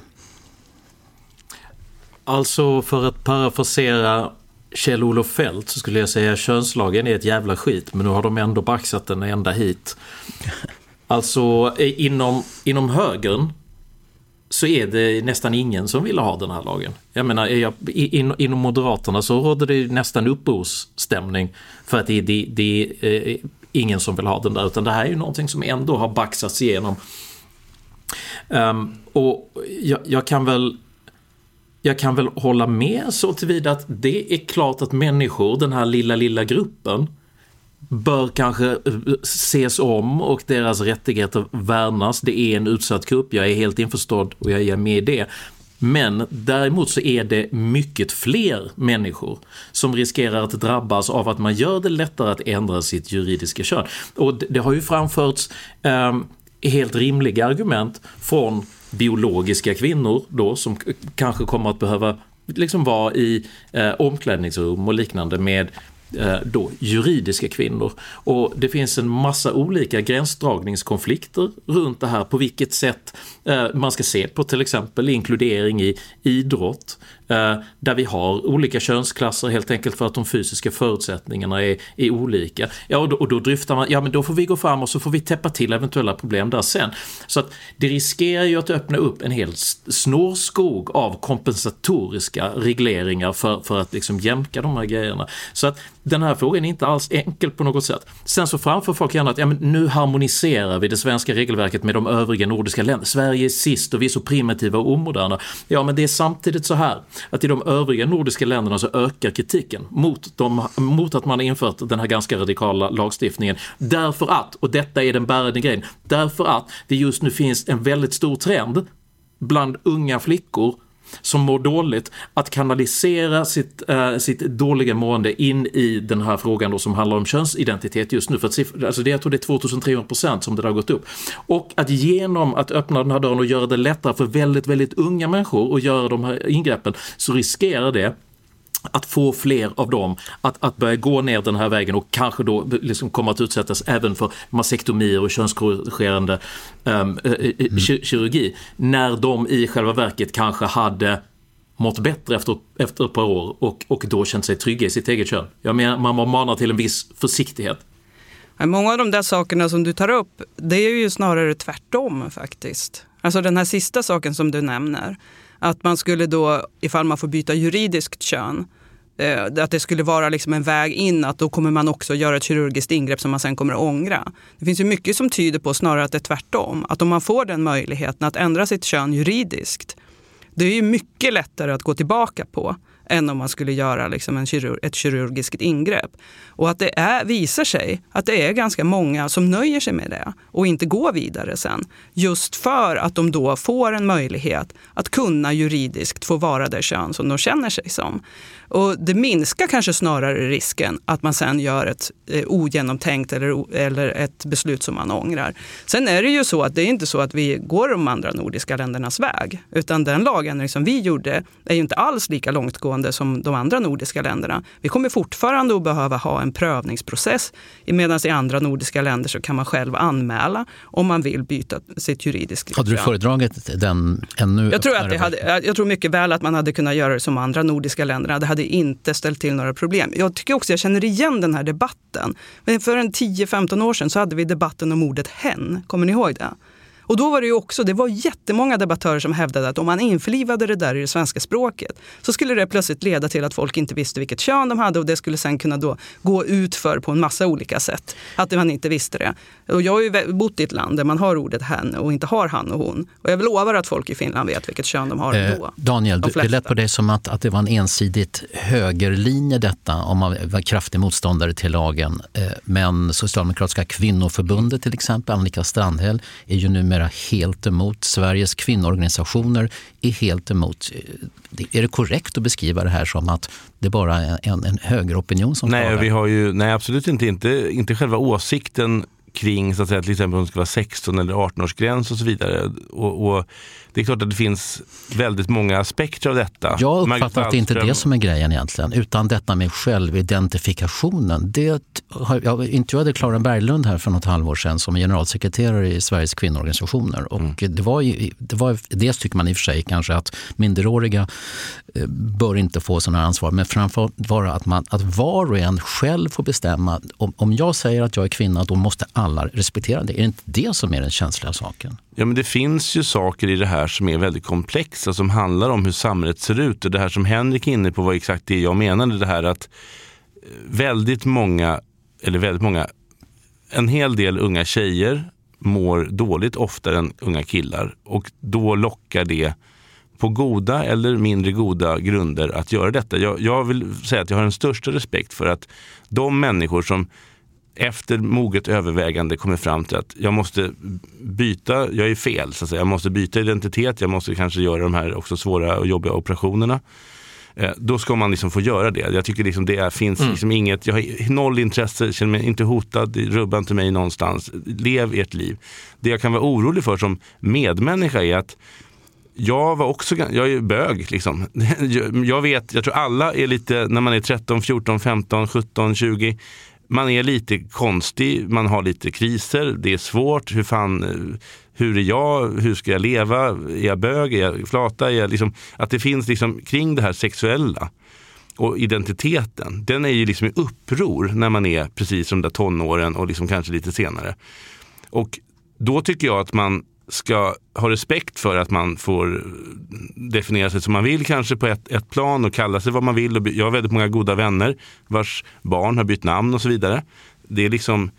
Alltså, för att parafrasera Kjell-Olof Feldt så skulle jag säga att könslagen är ett jävla skit, men nu har de ändå baxat den ända hit. Alltså, inom, inom högern så är det nästan ingen som vill ha den här lagen. Jag menar, jag, in, inom Moderaterna så råder det nästan upprorsstämning för att det, det, det är eh, ingen som vill ha den där, utan det här är ju någonting som ändå har baxats igenom. Um, och jag, jag kan väl jag kan väl hålla med så tillvida att det är klart att människor, den här lilla, lilla gruppen, bör kanske ses om och deras rättigheter värnas. Det är en utsatt grupp, jag är helt införstådd och jag är med i det. Men däremot så är det mycket fler människor som riskerar att drabbas av att man gör det lättare att ändra sitt juridiska kön. Och det, det har ju framförts eh, helt rimliga argument från biologiska kvinnor då, som k- kanske kommer att behöva liksom vara i eh, omklädningsrum och liknande med då juridiska kvinnor. Och det finns en massa olika gränsdragningskonflikter runt det här, på vilket sätt eh, man ska se på till exempel inkludering i idrott. eh, där vi har olika könsklasser helt enkelt för att de fysiska förutsättningarna är, är olika. Ja, och då, och då dryftar man, ja men då får vi gå fram och så får vi täppa till eventuella problem där sen. Så att det riskerar ju att öppna upp en hel snårskog av kompensatoriska regleringar för, för att liksom jämka de här grejerna. Så att den här frågan är inte alls enkel på något sätt. Sen så framför folk gärna att ja, men nu harmoniserar vi det svenska regelverket med de övriga nordiska länderna. Sverige är sist och vi är så primitiva och omoderna. Ja, men det är samtidigt så här att i de övriga nordiska länderna så ökar kritiken mot, de, mot att man har infört den här ganska radikala lagstiftningen. Därför att, och detta är den bärande grejen, därför att det just nu finns en väldigt stor trend bland unga flickor som mår dåligt att kanalisera sitt, äh, sitt dåliga mående in i den här frågan då, som handlar om könsidentitet just nu. För att, alltså det, jag tror det är tvåtusentrehundra procent som det har gått upp. Och att genom att öppna den här dörren och göra det lättare för väldigt, väldigt unga människor att göra de här ingreppen så riskerar det att få fler av dem att, att börja gå ner den här vägen och kanske då liksom komma att utsättas även för mastektomier och könskorrigerande um, mm. kirurgi när de i själva verket kanske hade mått bättre efter, efter ett par år och, och då känt sig trygga i sitt eget kön. Jag menar, man manar till en viss försiktighet. Många av de där sakerna som du tar upp, det är ju snarare tvärtom faktiskt. Alltså den här sista saken som du nämner, att man skulle då, ifall man får byta juridiskt kön, eh, att det skulle vara liksom en väg in, att då kommer man också göra ett kirurgiskt ingrepp som man sen kommer att ångra. Det finns ju mycket som tyder på snarare att det är tvärtom. Att om man får den möjligheten att ändra sitt kön juridiskt, det är ju mycket lättare att gå tillbaka på än om man skulle göra liksom en kirurg, ett kirurgiskt ingrepp. Och att det är, visar sig att det är ganska många som nöjer sig med det och inte går vidare sen. Just för att de då får en möjlighet att kunna juridiskt få vara det kön som de känner sig som. Och det minskar kanske snarare risken att man sen gör ett eh, ogenomtänkt eller, eller ett beslut som man ångrar. Sen är det ju så att det är inte så att vi går de andra nordiska ländernas väg. Utan den lagändring som vi gjorde är ju inte alls lika långtgående som de andra nordiska länderna. Vi kommer fortfarande att behöva ha en prövningsprocess. Medan i andra nordiska länder så kan man själv anmäla om man vill byta sitt juridiska kön. Hade du föredragit den ännu? Jag tror, att det hade, jag tror mycket väl att man hade kunnat göra det som andra nordiska länderna. Det hade inte ställt till några problem. Jag tycker också jag känner igen den här debatten. Men för en tio femton år sedan så hade vi debatten om ordet hen. Kommer ni ihåg det? Och då var det ju också, det var jättemånga debattörer som hävdade att om man införlivade det där i det svenska språket så skulle det plötsligt leda till att folk inte visste vilket kön de hade och det skulle sen kunna då gå ut för på en massa olika sätt. Att man inte visste det. Och jag har ju bott i ett land där man har ordet hen och inte har han och hon. Och jag lovar att folk i Finland vet vilket kön de har eh, då. Daniel, det lät på dig som att, att det var en ensidigt högerlinje detta om man var kraftig motståndare till lagen. Eh, men Socialdemokratiska kvinnoförbundet till exempel, Annika Strandhäll, är ju numera helt emot. Sveriges kvinnoorganisationer är helt emot. Är det korrekt att beskriva det här som att det bara är en, en högeropinion som nej, talar? Vi har ju, nej, absolut inte, inte. Inte själva åsikten kring så att säga, till exempel om det ska vara sexton eller arton års gräns och så vidare. Och, och det är klart att det finns väldigt många aspekter av detta. Jag uppfattar att det inte är det som är grejen egentligen, utan detta med självidentifikationen. Det har, jag intervjuade Clara Berglund här för något halvår sedan som är generalsekreterare i Sveriges kvinnoorganisationer. Och mm. det var ju, det var, dels tycker man i och för sig kanske att minderåriga bör inte få sådana här ansvar, men framförallt vara att, man, att var och en själv får bestämma. Om, om jag säger att jag är kvinna, då måste alla respektera det. Är det inte det som är den känsliga saken? Ja, men det finns ju saker i det här som är väldigt komplexa, som handlar om hur samhället ser ut. Och det här som Henrik är inne på var exakt det jag menade, det här att väldigt många, eller väldigt många, en hel del unga tjejer mår dåligt oftare än unga killar. Och då lockar det på goda eller mindre goda grunder att göra detta. Jag, jag vill säga att jag har den största respekt för att de människor som efter moget övervägande kommer fram till att jag måste byta, jag är fel så att säga, jag måste byta identitet, jag måste kanske göra de här också svåra och jobbiga operationerna. Eh, då ska man liksom få göra det. Jag tycker liksom det är, finns mm. liksom inget, jag har noll intresse, känner mig inte hotad, rubbar inte mig någonstans. Lev ert liv. Det jag kan vara orolig för som medmänniska är att jag var också, jag är bög liksom. Jag vet, jag tror alla är lite, när man är tretton, fjorton, femton, sjutton, tjugo, man är lite konstig, man har lite kriser, det är svårt, hur fan, hur är jag, hur ska jag leva, är jag bög, är jag flata, är jag liksom, att det finns liksom kring det här sexuella och identiteten, den är ju liksom i uppror när man är precis som där tonåren och liksom kanske lite senare. Och då tycker jag att man ska ha respekt för att man får definiera sig som man vill kanske på ett, ett plan och kalla sig vad man vill. Och jag har väldigt många goda vänner vars barn har bytt namn och så vidare. Det är liksom,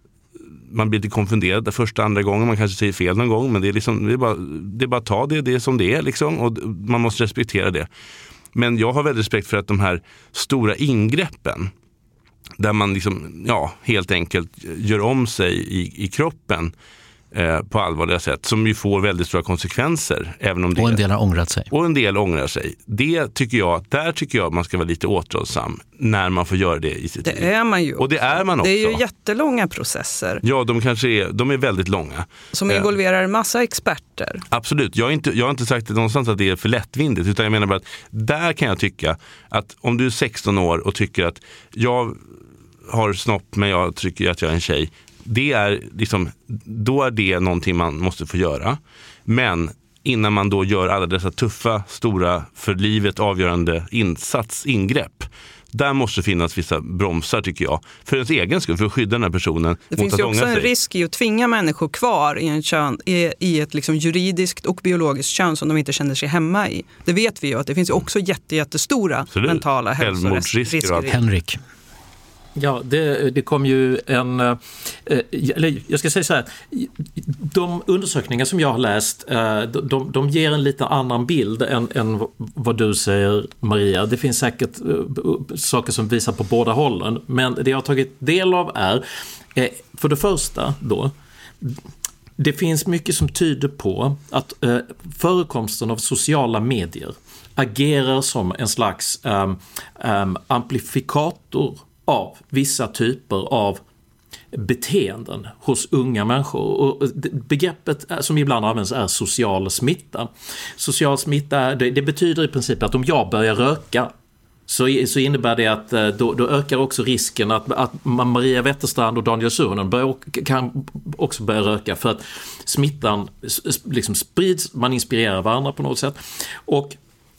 man blir lite konfunderad där första, andra gången, man kanske säger fel någon gång, men det är liksom, det är bara, det är bara att ta det, det är som det är liksom, och man måste respektera det. Men jag har väldigt respekt för att de här stora ingreppen där man liksom, ja, helt enkelt gör om sig i, i kroppen eh, på allvarliga sätt, som ju får väldigt stora konsekvenser. Även om det, och en del har ångrat sig. Och en del ångrar sig. Det tycker jag, där tycker jag man ska vara lite återhållsam när man får göra det i sitt det liv. Det är man ju. Och det är man också. Det är ju jättelånga processer. Ja, de kanske är, de är väldigt långa. Som involverar en massa experter. Absolut. Jag har inte, jag har inte sagt någonstans att det är för lättvindigt, utan jag menar bara att där kan jag tycka att om du är sexton år och tycker att jag har snopp men jag tycker att jag är en tjej, det är liksom, då är det någonting man måste få göra. Men innan man då gör alla dessa tuffa, stora, för livet avgörande insats, ingrepp, där måste finnas vissa bromsar tycker jag. För ens egen skull, för att skydda den här personen. Det mot finns att ju också ångra en sig. risk i att tvinga människor kvar i, en kön, i, i ett liksom juridiskt och biologiskt kön som de inte känner sig hemma i. Det vet vi ju, att det finns ju också jätte, jättestora Absolut. mentala hälsorisker. Henrik. Ja, det, det kom ju en, eh, eller jag ska säga så här, de undersökningar som jag har läst, eh, de, de ger en lite annan bild än, än vad du säger, Maria. Det finns säkert eh, saker som visar på båda hållen, men det jag har tagit del av är, eh, för det första då, det finns mycket som tyder på att eh, förekomsten av sociala medier agerar som en slags um, um, amplifikator av vissa typer av beteenden hos unga människor. Och begreppet som ibland används är social smitta. Social smitta, det, det betyder i princip att om jag börjar röka så, så innebär det att då, då ökar också risken att, att Maria Wetterstrand och Daniel Suhonen börjar, kan också börja röka, för att smittan liksom sprids, man inspirerar varandra på något sätt. Och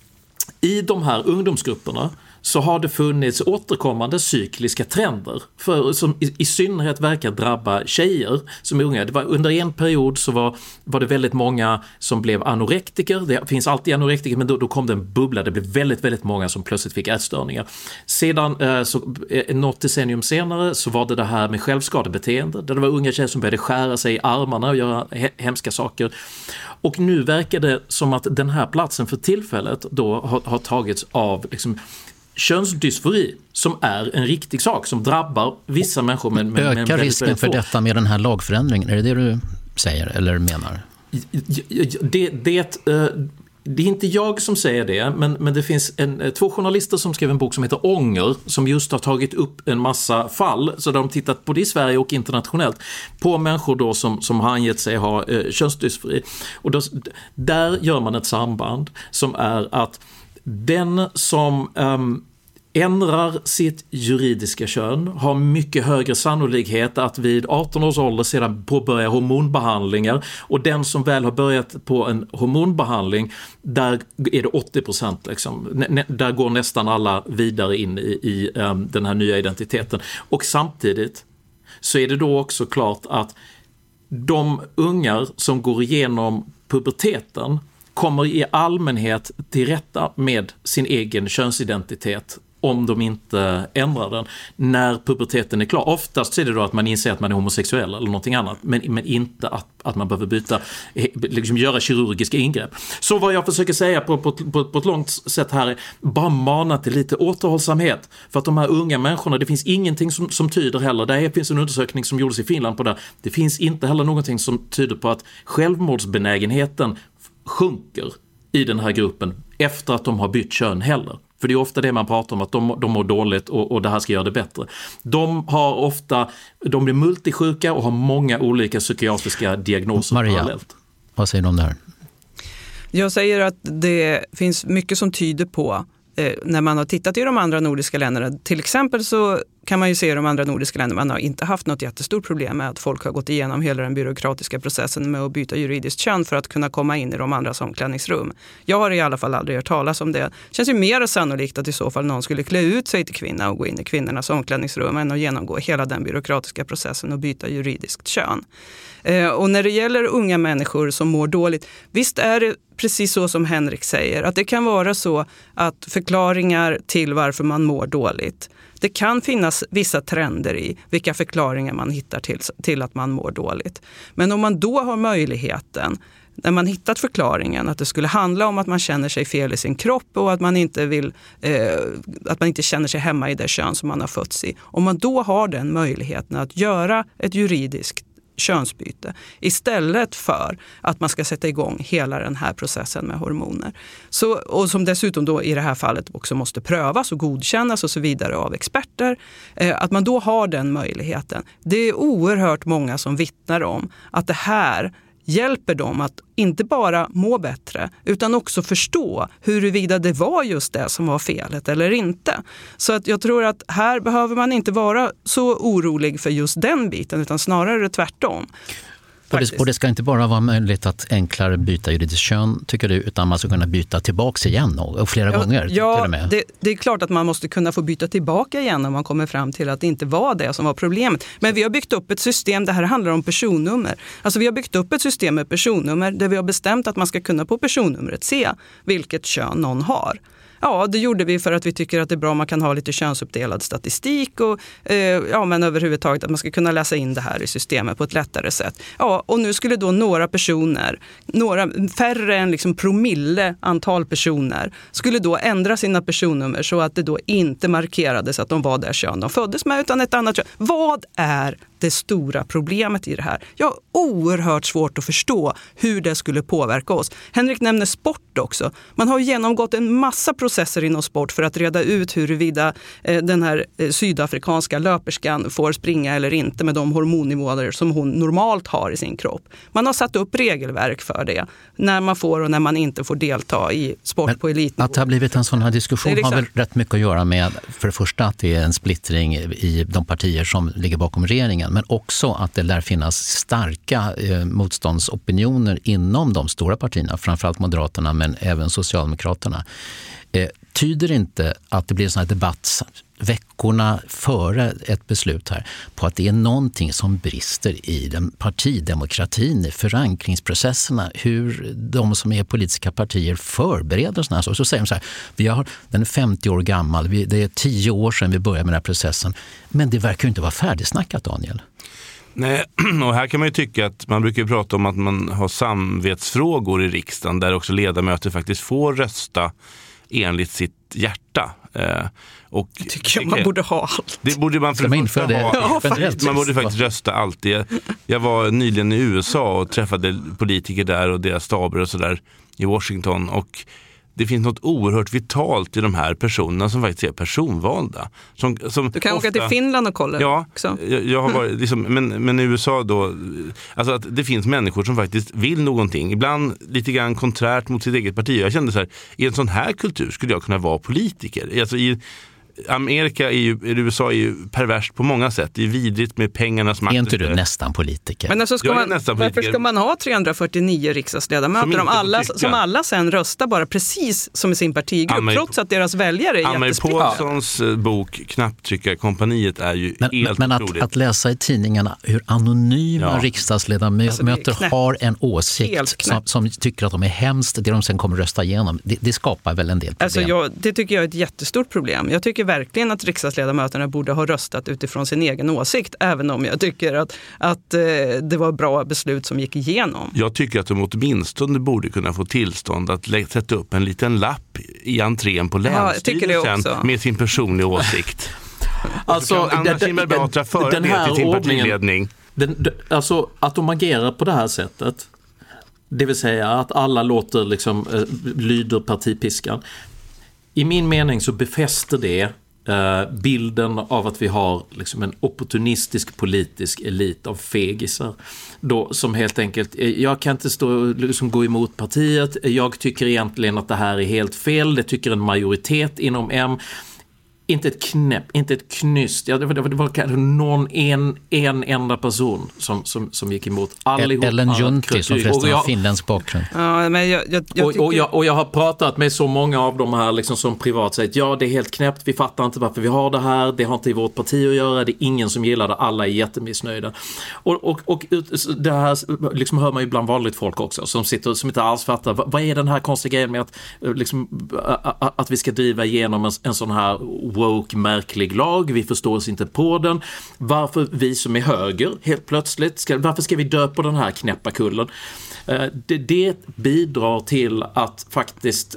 i de här ungdomsgrupperna så har det funnits återkommande cykliska trender för, som i, i synnerhet verkar drabba tjejer som är unga. Det var, under en period så var, var det väldigt många som blev anorektiker. Det finns alltid anorektiker, men då, då kom det en bubbla. Det blev väldigt, väldigt många som plötsligt fick ätstörningar. Sedan, eh, så, eh, något decennium senare, så var det det här med självskadebeteende. Där det var unga tjejer som började skära sig i armarna och göra he- hemska saker. Och nu verkar det som att den här platsen för tillfället då har, har tagits av liksom könsdysfori, som är en riktig sak som drabbar vissa människor. Men, men, Ökar men risken för detta med den här lagförändringen? Är det det du säger eller menar? Det, det, det är inte jag som säger det, men, men det finns en, två journalister som skrev en bok som heter Ånger, som just har tagit upp en massa fall, så de har tittat både i Sverige och internationellt på människor då som, som har angett sig ha eh, könsdysfori. Och då, där gör man ett samband som är att den som um, ändrar sitt juridiska kön har mycket högre sannolikhet att vid arton års ålder sedan påbörja hormonbehandlingar, och den som väl har börjat på en hormonbehandling, där är det åttio procent liksom. Där går nästan alla vidare in i, i um, den här nya identiteten. Och samtidigt så är det då också klart att de ungar som går igenom puberteten kommer i allmänhet till rätta med sin egen könsidentitet om de inte ändrar den när puberteten är klar. Oftast är det då att man inser att man är homosexuell eller någonting annat, men, men inte att, att man behöver byta, liksom göra kirurgiska ingrepp. Så vad jag försöker säga på, på, på, på ett långt sätt här är bara mana till lite återhållsamhet, för att de här unga människorna, det finns ingenting som, som tyder heller, det finns en undersökning som gjordes i Finland på det, det finns inte heller någonting som tyder på att självmordsbenägenheten sjunker i den här gruppen efter att de har bytt kön heller. För det är ofta det man pratar om, att de, de mår dåligt och, och det här ska göra det bättre. De har ofta, de blir multisjuka och har många olika psykiatriska diagnoser. Maria, parallellt. Vad säger du om det här? Jag säger att det finns mycket som tyder på, eh, när man har tittat i de andra nordiska länderna. Till exempel så kan man ju se i de andra nordiska länderna. Man har inte haft något jättestort problem med att folk har gått igenom hela den byråkratiska processen med att byta juridiskt kön för att kunna komma in i de andras omklädningsrum. Jag har i alla fall aldrig hört talas om det. Det känns ju mer sannolikt att i så fall någon skulle klä ut sig till kvinna och gå in i kvinnornas omklädningsrum än att genomgå hela den byråkratiska processen och byta juridiskt kön. Eh, och när det gäller unga människor som mår dåligt, visst är det precis så som Henrik säger, att det kan vara så att förklaringar till varför man mår dåligt, det kan finnas vissa trender i vilka förklaringar man hittar till, till att man mår dåligt. Men om man då har möjligheten, när man hittat förklaringen att det skulle handla om att man känner sig fel i sin kropp och att man inte vill eh, att man inte känner sig hemma i det kön som man har fötts i. Om man då har den möjligheten att göra ett juridiskt könsbyte istället för att man ska sätta igång hela den här processen med hormoner. Så, och som dessutom då i det här fallet också måste prövas och godkännas och så vidare av experter. Eh, att man då har den möjligheten. Det är oerhört många som vittnar om att det här hjälper dem att inte bara må bättre utan också förstå huruvida det var just det som var felet eller inte. Så att jag tror att här behöver man inte vara så orolig för just den biten utan snarare tvärtom. Och det, och det ska inte bara vara möjligt att enklare byta juridiskt kön, tycker du, utan man ska kunna byta tillbaka igen och, och flera ja, gånger. Ja, till och med. Det, det är klart att man måste kunna få byta tillbaka igen om man kommer fram till att det inte var det som var problemet. Men vi har byggt upp ett system, det här handlar om personnummer. Alltså vi har byggt upp ett system med personnummer där vi har bestämt att man ska kunna på personnumret se vilket kön någon har. Ja, det gjorde vi för att vi tycker att det är bra om man kan ha lite könsuppdelad statistik och eh, ja, men överhuvudtaget att man ska kunna läsa in det här i systemet på ett lättare sätt. Ja, och nu skulle då några personer, några färre än liksom promille antal personer skulle då ändra sina personnummer så att det då inte markerades att de var där kön de föddes med utan ett annat kön. Vad är det stora problemet i det här? Jag har oerhört svårt att förstå hur det skulle påverka oss. Henrik nämner sport också. Man har genomgått en massa processer inom sport för att reda ut huruvida eh, den här eh, sydafrikanska löperskan får springa eller inte med de hormonnivåer som hon normalt har i sin kropp. Man har satt upp regelverk för det. När man får och när man inte får delta i sport Men på elitnivå. Att det har blivit en sån här diskussion liksom... har väl rätt mycket att göra med, för det första, att det är en splittring i de partier som ligger bakom regeringen. Men också att det lär finnas starka eh, motståndsopinioner inom de stora partierna, framförallt Moderaterna men även Socialdemokraterna. Eh, tyder inte att det blir en sån här debatt veckorna före ett beslut här på att det är någonting som brister i den partidemokratin, i förankringsprocesserna, hur de som är politiska partier förbereder sådana här saker. Så säger de så här, vi har, den är femtio år gammal, vi, det är tio år sedan vi började med den här processen, men det verkar ju inte vara färdigsnackat, Daniel. Nej, och här kan man ju tycka att man brukar prata om att man har samvetsfrågor i riksdagen där också ledamöter faktiskt får rösta enligt sitt hjärta. Eh, och tycker jag man borde ha allt. Det borde man för man införa det. Ha. Ja, man borde faktiskt rösta alltid. Jag var nyligen i U S A och träffade politiker där och deras staber och sådär i Washington, och det finns något oerhört vitalt i de här personerna som faktiskt är personvalda. Som, som du kan ofta, åka till Finland och kolla. Ja, också. Jag, jag har varit, liksom, men, men i U S A då, alltså att det finns människor som faktiskt vill någonting. Ibland lite grann konträrt mot sitt eget parti. Jag kände så här, i en sån här kultur skulle jag kunna vara politiker. Alltså i Amerika är ju, U S A är ju perverst på många sätt. Det är vidrigt med pengarnas makt. Är inte du nästan politiker? Men alltså ska man, nästan politiker. Varför ska man ha trehundrafyrtionio riksdagsledamöter om alla, som alla sen röstar bara precis som i sin partigrupp, Ann-Marie, trots att deras väljare är Ann-Marie jättesplittrade? Paulssons bok Knapptryckarkompaniet är ju men, helt men otroligt. Men att, att läsa i tidningarna hur anonyma ja. riksdagsledamöter alltså har en åsikt som, som tycker att de är hemskt, det de sen kommer rösta igenom, det, det skapar väl en del problem. Alltså jag, det tycker jag är ett jättestort problem. Jag tycker verkligen att riksdagsledamöterna borde ha röstat utifrån sin egen åsikt, även om jag tycker att, att eh, det var bra beslut som gick igenom. Jag tycker att de åtminstone borde kunna få tillstånd att lä- sätta upp en liten lapp i entrén på länsstyrelsen ja, med sin personliga åsikt. Alltså, Anna Kinberg Batra föra den här det till sin partiledning. Den, alltså att de agerar på det här sättet, det vill säga att alla låter liksom eh, lyder partipiskan. I min mening så befäster det eh, bilden av att vi har liksom en opportunistisk politisk elit av fegisar då, som helt enkelt, jag kan inte stå liksom, gå emot partiet, jag tycker egentligen att det här är helt fel, det tycker en majoritet inom M. Inte ett knäpp, inte ett knyst. Ja, det var, det var, det var någon en, en enda person som, som, som gick emot. Allihop. Ellen Juntti som förresten har finländsk bakgrund. Ja, men jag, jag, jag och, tycker... och, jag, och jag har pratat med så många av de här liksom, som privat säger ja, det är helt knäppt, vi fattar inte varför vi har det här, det har inte i vårt parti att göra, det är ingen som gillar det, alla är jättemissnöjda. Och, och, och det här liksom, hör man ju bland vanligt folk också, som sitter som inte alls fattar, vad, vad är den här konstiga grejen med att, liksom, att vi ska driva igenom en, en sån här woke, märklig lag, vi förstår oss inte på den. Varför vi som är höger helt plötsligt, ska, varför ska vi dö på den här knäppa kullen? Det, det bidrar till att faktiskt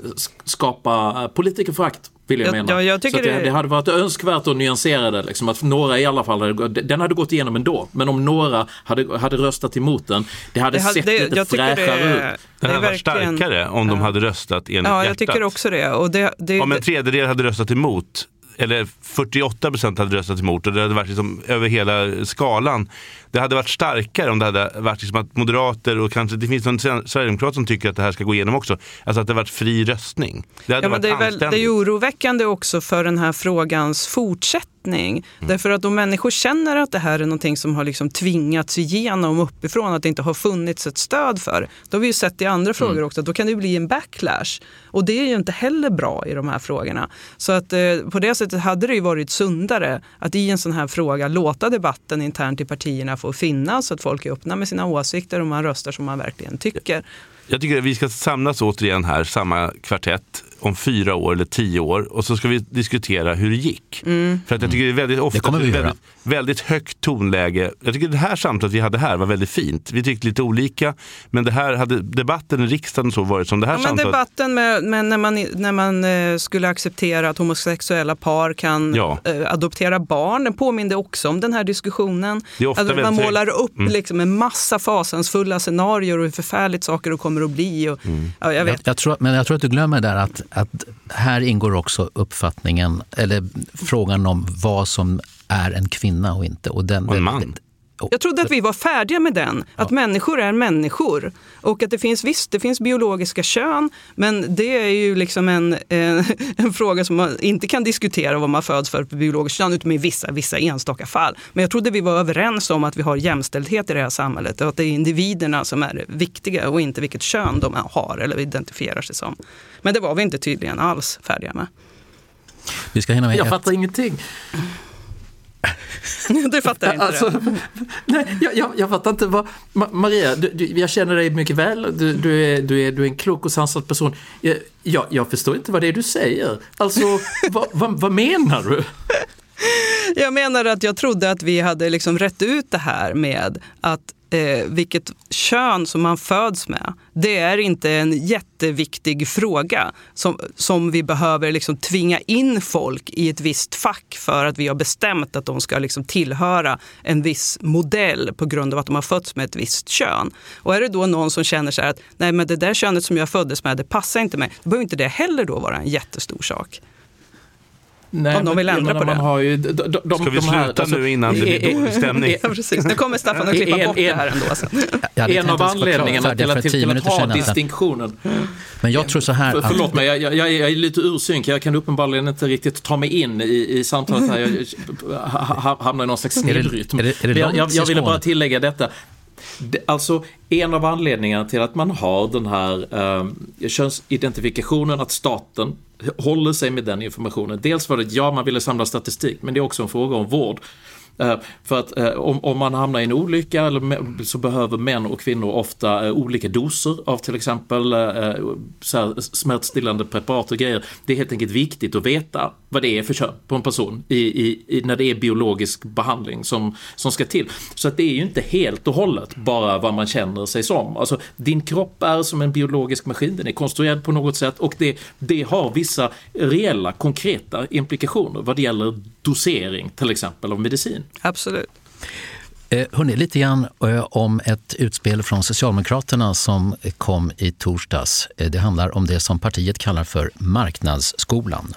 skapa politikerförakt, vill jag, jag mena. Ja, jag så det, det, det hade varit önskvärt att nyansera det, liksom, att några i alla fall hade, den hade gått igenom ändå, men om några hade, hade röstat emot den, det hade det, sett det, lite fräschare ut. Det hade varit starkare om de hade röstat enligt Ja, jag hjärtat. tycker också det. Och det, det om en tredjedel hade röstat emot, eller fyrtioåtta procent hade röstat emot, och det hade varit liksom över hela skalan. Det hade varit starkare om det hade varit liksom att moderater och kanske det finns någon sverigedemokrat som tycker att det här ska gå igenom också. Alltså att det har varit fri röstning. Det hade ja, varit men det är väl, anständigt. det är oroväckande också för den här frågans fortsättning. Mm. Därför att om människor känner att det här är någonting som har liksom tvingats igenom uppifrån, att det inte har funnits ett stöd för, då har vi ju sett i andra frågor mm. också, att då kan det bli en backlash. Och det är ju inte heller bra i de här frågorna. Så att eh, på det sättet hade det ju varit sundare att i en sån här fråga låta debatten internt i partierna få finnas, så att folk är öppna med sina åsikter och man röstar som man verkligen tycker. Jag tycker att vi ska samlas återigen här, samma kvartett, om fyra år eller tio år, och så ska vi diskutera hur det gick. Mm. För att jag tycker det är väldigt ofta det kommer vi det är göra. väldigt, väldigt högt tonläge. Jag tycker det här samtalet vi hade här var väldigt fint. Vi tyckte lite olika, men det här hade debatten i riksdagen så varit som det här ja, men samtalet. Debatten med, med när man, när man eh, skulle acceptera att homosexuella par kan ja. eh, adoptera barn, den påminner också om den här diskussionen. Det är ofta att man målar upp mm. liksom en massa fasansfulla scenarier och hur förfärligt saker kommer att bli. Och, mm. ja, jag vet. Jag, jag tror, men jag tror att du glömmer där att, att här ingår också uppfattningen, eller frågan om vad som är en kvinna och inte. Och, den, och en man. Jag trodde att vi var färdiga med den. Att ja. människor är människor. Och att det finns, visst, det finns biologiska kön. Men det är ju liksom en, en, en fråga som man inte kan diskutera vad man föds för biologiskt kön, utom i vissa, vissa enstaka fall. Men jag trodde vi var överens om att vi har jämställdhet i det här samhället. Och att det är individerna som är viktiga och inte vilket kön de har eller identifierar sig som. Men det var vi inte tydligen alls färdiga med. Vi ska hinna med jag ett. fattar ingenting. Du fattar inte alltså, det. Nej, jag, jag, jag fattar inte vad... Ma- Maria, du, du, jag känner dig mycket väl. Du, du, är, du, är, du är en klok och sansad person. Jag, jag, jag förstår inte vad det är du säger. Alltså, vad, vad, vad menar du? Jag menar att jag trodde att vi hade liksom rätt ut det här med att eh, vilket kön som man föds med. Det är inte en jätteviktig fråga som, som vi behöver liksom tvinga in folk i ett visst fack för att vi har bestämt att de ska liksom tillhöra en viss modell på grund av att de har fötts med ett visst kön. Och är det då någon som känner så här att nej, men det där könet som jag föddes med, det passar inte mig, då behöver inte det heller då vara en jättestor sak. Nej, om de vill ändra på man det. Har ju, de, de, de, Ska vi de här, sluta alltså, nu innan det blir dålig stämning? Ja, precis. Nu kommer Staffan att klippa en, bort en, det här ändå. Alltså. En av anledningarna till att, till, till att ha distinktionen. Men jag tror så här... För, förlåt mig, jag, jag, jag är lite ursynk. Jag kan uppenbarligen inte riktigt ta mig in i, i samtalet här. Jag, jag hamnar i någon slags snedrytm. Är det, är det jag, jag, jag ville bara tillägga detta. Alltså en av anledningarna till att man har den här eh, könsidentifikationen, att staten håller sig med den informationen. Dels var det ja, man ville samla statistik, men det är också en fråga om vård. Uh, för att uh, om, om man hamnar i en olycka eller, så behöver män och kvinnor ofta uh, olika doser av till exempel uh, så här, smärtstillande preparat och grejer. Det är helt enkelt viktigt att veta vad det är för kön på en person i, i, i, när det är biologisk behandling som, som ska till. Så att det är ju inte helt och hållet bara vad man känner sig som. Alltså, din kropp är som en biologisk maskin, den är konstruerad på något sätt och det, det har vissa reella, konkreta implikationer vad det gäller dosering till exempel av medicin. Absolut. Eh, hörrni, lite grann eh, om ett utspel från Socialdemokraterna som kom i torsdags. Eh, det handlar om det som partiet kallar för marknadsskolan.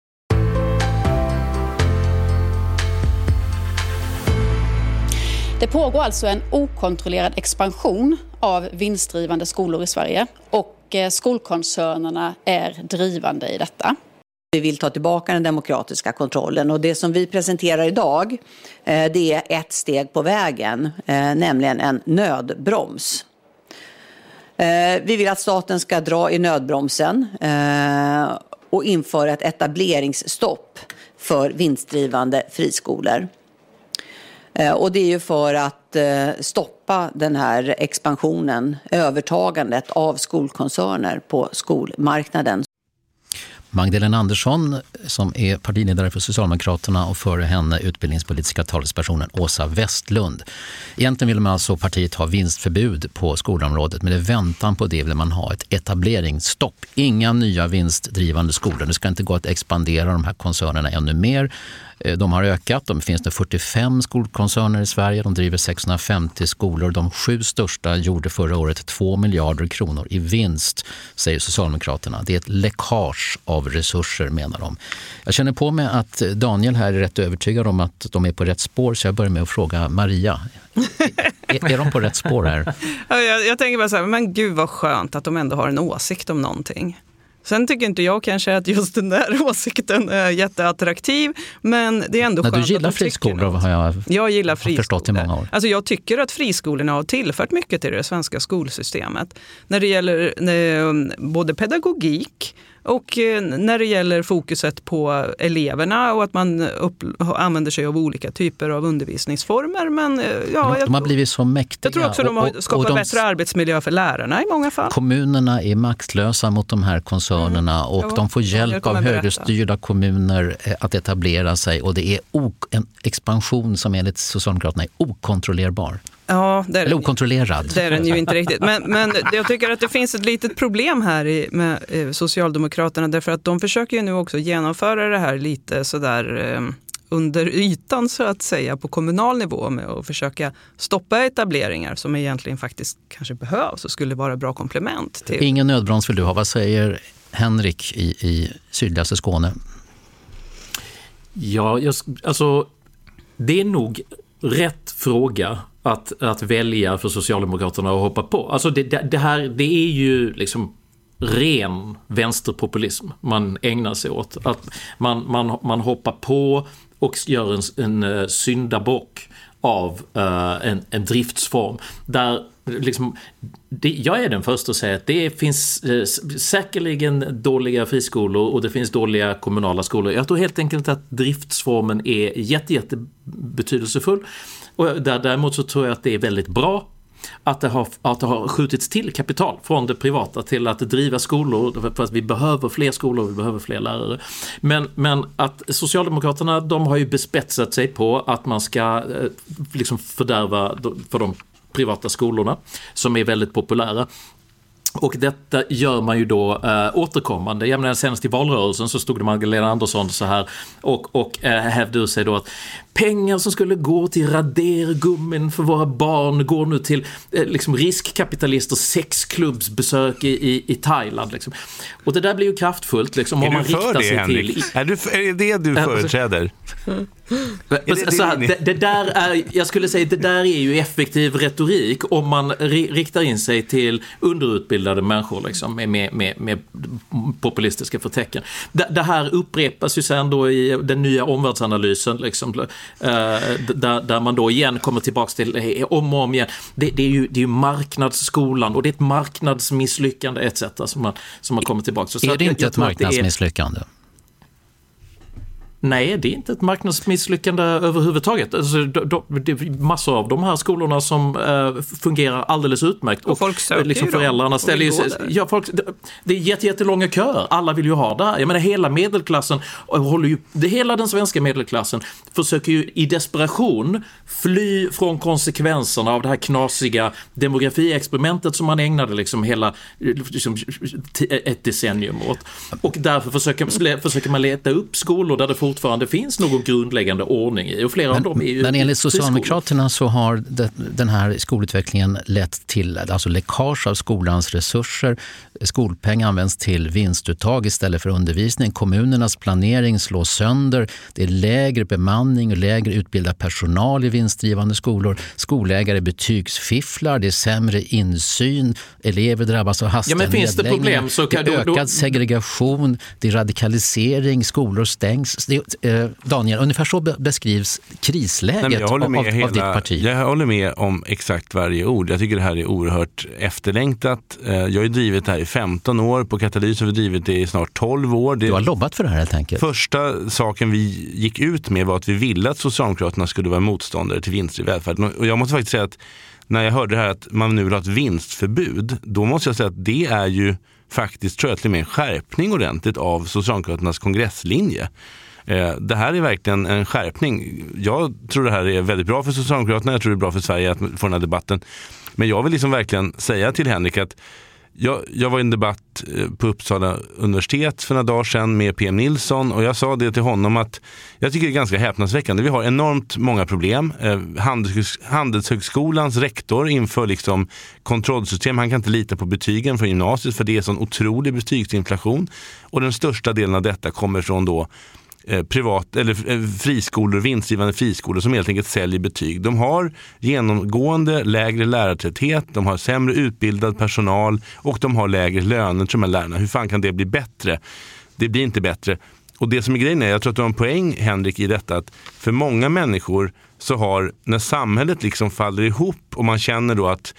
Det pågår alltså en okontrollerad expansion av vinstdrivande skolor i Sverige och skolkoncernerna är drivande i detta. Vi vill ta tillbaka den demokratiska kontrollen, och det som vi presenterar idag eh, det är ett steg på vägen, eh, nämligen en nödbroms. Eh, vi vill att staten ska dra i nödbromsen eh, och införa ett etableringsstopp för vinstdrivande friskolor. Eh, och det är ju för att eh, stoppa den här expansionen, övertagandet av skolkoncerner på skolmarknaden. Magdalena Andersson, som är partiledare för Socialdemokraterna, och före henne utbildningspolitiska talespersonen Åsa Westlund. Egentligen vill man alltså partiet ha vinstförbud på skolområdet, men i väntan på det vill man ha ett etableringsstopp. Inga nya vinstdrivande skolor. Det ska inte gå att expandera de här koncernerna ännu mer. De har ökat. Det finns nu fyrtiofem skolkoncerner i Sverige. De driver sexhundrafemtio skolor. De sju största gjorde förra året två miljarder kronor i vinst, säger Socialdemokraterna. Det är ett läckage av resurser, menar de. Jag känner på mig att Daniel här är rätt övertygad om att de är på rätt spår, så jag börjar med att fråga Maria. Är, är de på rätt spår här? Ja, jag, jag tänker bara så här, men gud vad skönt att de ändå har en åsikt om någonting. Sen tycker inte jag kanske att just den där åsikten är jätteattraktiv, men det är ändå Nej, skönt. Du gillar friskolor, har jag, jag gillar friskolor. förstått i många år. Alltså jag tycker att friskolorna har tillfört mycket till det svenska skolsystemet. När det gäller när, både pedagogik och när det gäller fokuset på eleverna och att man upp, använder sig av olika typer av undervisningsformer. Men, ja, de, jag, de har blivit så mäktiga. Jag tror också att de har skapat de, bättre arbetsmiljö för lärarna i många fall. Kommunerna är maktlösa mot de här koncernerna mm. och ja, de får hjälp av högerstyrda kommuner att etablera sig, och det är ok- en expansion som enligt Socialdemokraterna är okontrollerbar. Ja, det är, Eller okontrollerad. Det är den ju inte riktigt. Men, men jag tycker att det finns ett litet problem här i, med eh, Socialdemokraterna, därför att de försöker ju nu också genomföra det här lite sådär eh, under ytan, så att säga, på kommunal nivå, med att försöka stoppa etableringar som egentligen faktiskt kanske behövs och skulle vara bra komplement till. Ingen nödbroms vill du ha. Vad säger Henrik i, i sydligaste Skåne? Ja, jag, alltså det är nog rätt fråga att, att välja för Socialdemokraterna att hoppa på. Alltså det, det, det här, det är ju liksom ren vänsterpopulism man ägnar sig åt. Att man, man, man hoppar på och gör en, en syndabock av uh, en, en driftsform där liksom, det, jag är den första att säga att det finns eh, säkerligen dåliga friskolor och det finns dåliga kommunala skolor. Jag tror helt enkelt att driftsformen är jätte, jätte betydelsefull, och där, däremot så tror jag att det är väldigt bra att det, har, att det har skjutits till kapital från det privata till att driva skolor, för att vi behöver fler skolor, vi behöver fler lärare. Men, men att Socialdemokraterna, de har ju bespetsat sig på att man ska eh, liksom fördärva för de privata skolorna som är väldigt populära. Och detta gör man ju då äh, återkommande. Jag menar, senast i valrörelsen så stod det Magdalena Andersson så här och, och äh, hävdade sig då att pengar som skulle gå till radergummin för våra barn går nu till äh, liksom riskkapitalisters sexklubbsbesök i, i, i Thailand. Liksom. Och det där blir ju kraftfullt. Liksom, är om man du för riktar det, sig Henrik? till... Är, du, är det det du företräder? Det, så här, det, det där är, jag skulle säga det där är ju effektiv retorik om man ri, riktar in sig till underutbildade människor liksom, med, med, med, med populistiska förtecken. Det, det här upprepas ju sen då i den nya omvärldsanalysen liksom, eh, där, där man då igen kommer tillbaka till eh, om och om igen. Det, det, är ju, det är ju marknadsskolan och det är ett marknadsmisslyckande et cetera som man, som man kommer tillbaka till. Så är det jag, inte jag ett marknadsmisslyckande? Nej, det är inte ett marknadsmisslyckande överhuvudtaget. Alltså, do, do, det är massor av de här skolorna som uh, fungerar alldeles utmärkt. Och, och folk söker liksom ju föräldrarna ställer ju, ja, folk, det, det är jätte, jättelånga köer. Alla vill ju ha det här. Jag menar, hela medelklassen, och håller ju, det, hela den svenska medelklassen försöker ju i desperation fly från konsekvenserna av det här knasiga demografiexperimentet som man ägnade liksom hela liksom, ett decennium åt. Och därför försöker, försöker man leta upp skolor där det fortfarande finns någon grundläggande ordning i. Och flera men, av dem är ju men enligt friskolor. Socialdemokraterna så har det, den här skolutvecklingen lett till alltså läckage av skolans resurser. Skolpeng används till vinstuttag istället för undervisning. Kommunernas planering slås sönder. Det är lägre bemanning och lägre utbildad personal i vinstdrivande skolor. Skolägare betygsfifflar. Det är sämre insyn. Elever drabbas av hastiga ja, men finns det problem så kan det är då, ökad då... segregation. Det är radikalisering. Skolor stängs. Det, eh, Daniel, ungefär så beskrivs krisläget Nej, jag håller med av, hela, av ditt parti. Jag håller med om exakt varje ord. Jag tycker det här är oerhört efterlängtat. Jag har ju drivit det här i femton år. På Katalys har vi drivit det i snart tolv år. Det... Du har lobbat för det här helt enkelt. Första saken vi gick ut med var att vi ville att Socialdemokraterna skulle vara motståndare till vinster i välfärden. Och jag måste faktiskt säga att när jag hörde det här att man nu vill ha ett vinstförbud, då måste jag säga att det är ju faktiskt, tror jag, till och med en skärpning ordentligt av Socialdemokraternas kongresslinje. Det här är verkligen en skärpning. Jag tror det här är väldigt bra för Socialdemokraterna. Jag tror det är bra för Sverige att få den här debatten. Men jag vill liksom verkligen säga till Henrik att jag, jag var i en debatt på Uppsala universitet för några dagar sedan med P M Nilsson, och jag sa det till honom att jag tycker det är ganska häpnadsväckande. Vi har enormt många problem. Handels, Handelshögskolans rektor inför liksom kontrollsystem. Han kan inte lita på betygen från gymnasiet för det är sån otrolig betygsinflation. Och den största delen av detta kommer från då privat eller friskolor, vinstgivande friskolor som helt enkelt säljer betyg. De har genomgående lägre lärartäthet, de har sämre utbildad personal och de har lägre löner till de här lärarna. Hur fan kan det bli bättre? Det blir inte bättre. Och det som är grejen är, jag tror att du har en poäng, Henrik, i detta att för många människor så har, när samhället liksom faller ihop och man känner då att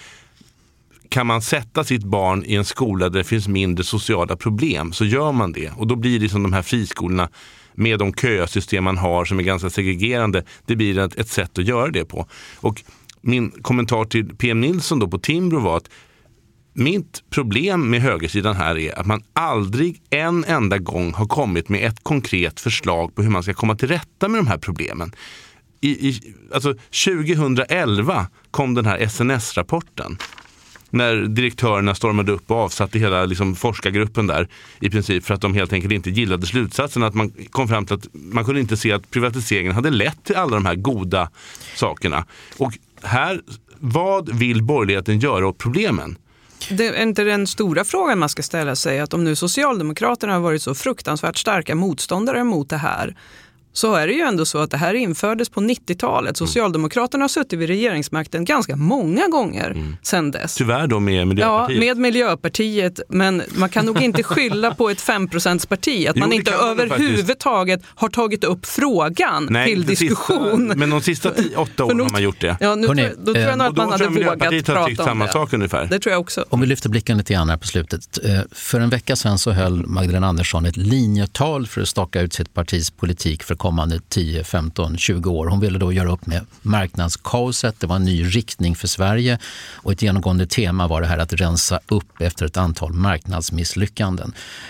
kan man sätta sitt barn i en skola där det finns mindre sociala problem, så gör man det. Och då blir det som de här friskolorna med de kösystem man har som är ganska segregerande, det blir ett, ett sätt att göra det på. Och min kommentar till P M Nilsson då på Timbro var att mitt problem med högersidan här är att man aldrig en enda gång har kommit med ett konkret förslag på hur man ska komma till rätta med de här problemen. I, i, alltså tjugohundraelva kom den här S N S-rapporten. När direktörerna stormade upp och avsatte hela liksom, forskargruppen där i princip för att de helt enkelt inte gillade slutsatsen, att man kom fram till att man kunde inte se att privatiseringen hade lett till alla de här goda sakerna. Och här, vad vill borgerligheten göra åt problemen? Det är inte den stora frågan man ska ställa sig, att om nu Socialdemokraterna har varit så fruktansvärt starka motståndare mot det här, så är det ju ändå så att det här infördes på nittiotalet. Socialdemokraterna har suttit vid regeringsmakten ganska många gånger mm. sedan dess. Tyvärr då med Miljöpartiet. Ja, med Miljöpartiet. Men man kan nog inte skylla på ett fem procents parti. Att jo, man inte överhuvudtaget har tagit upp frågan Nej, till diskussion. Sista, men de sista tio, åtta åren har man gjort det. Ja, nu, Hörrni, då tror jag nog att man hade vågat prata om samma det. Sak ungefär. Det tror jag också. Om vi lyfter blicken lite grann här på slutet. För en vecka sedan så höll Magdalena Andersson ett linjetal för att staka ut sitt partis politik för kommande tio, femton, tjugo år. Hon ville då göra upp med marknadskaoset. Det var en ny riktning för Sverige och ett genomgående tema var det här att rensa upp efter ett antal marknadsmisslyckanden.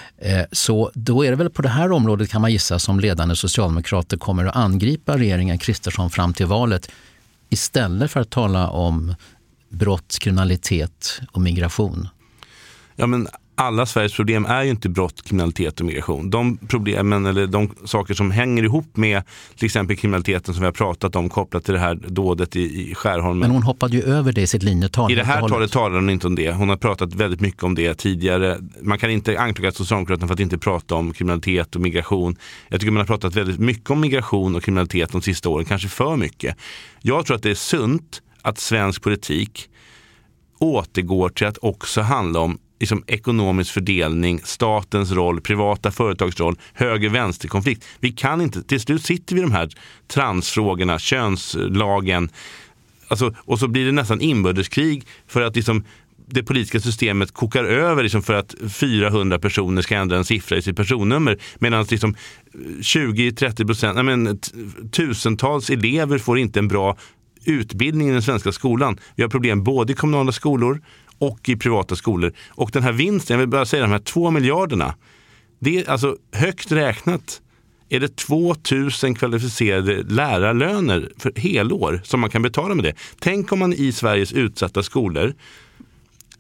Så då är det väl på det här området, kan man gissa, som ledande socialdemokrater kommer att angripa regeringen Kristersson fram till valet istället för att tala om brott, kriminalitet och migration. Ja, men alla Sveriges problem är ju inte brott, kriminalitet och migration. De problemen eller de saker som hänger ihop med till exempel kriminaliteten som vi har pratat om kopplat till det här dådet i, i Skärholmen. Men hon hoppade ju över det i sitt linjetal. I det här talet talar hon inte om det. Hon har pratat väldigt mycket om det tidigare. Man kan inte anklaga Socialdemokraterna för att inte prata om kriminalitet och migration. Jag tycker man har pratat väldigt mycket om migration och kriminalitet de sista åren, kanske för mycket. Jag tror att det är sunt att svensk politik återgår till att också handla om liksom ekonomisk fördelning, statens roll, privata företags roll, höger-vänster-konflikt. Vi kan inte, till slut sitter vi i de här transfrågorna, könslagen, alltså, och så blir det nästan inbördeskrig för att liksom det politiska systemet kokar över liksom för att fyrahundra personer ska ändra en siffra i sitt personnummer, medan liksom tjugo till trettio procent, jag men, tusentals elever får inte en bra utbildning i den svenska skolan. Vi har problem både i kommunala skolor och i privata skolor. Och den här vinsten, jag vill bara säga de här två miljarderna, det är alltså högt räknat är det tvåtusen kvalificerade lärarlöner för helår som man kan betala med det. Tänk om man i Sveriges utsatta skolor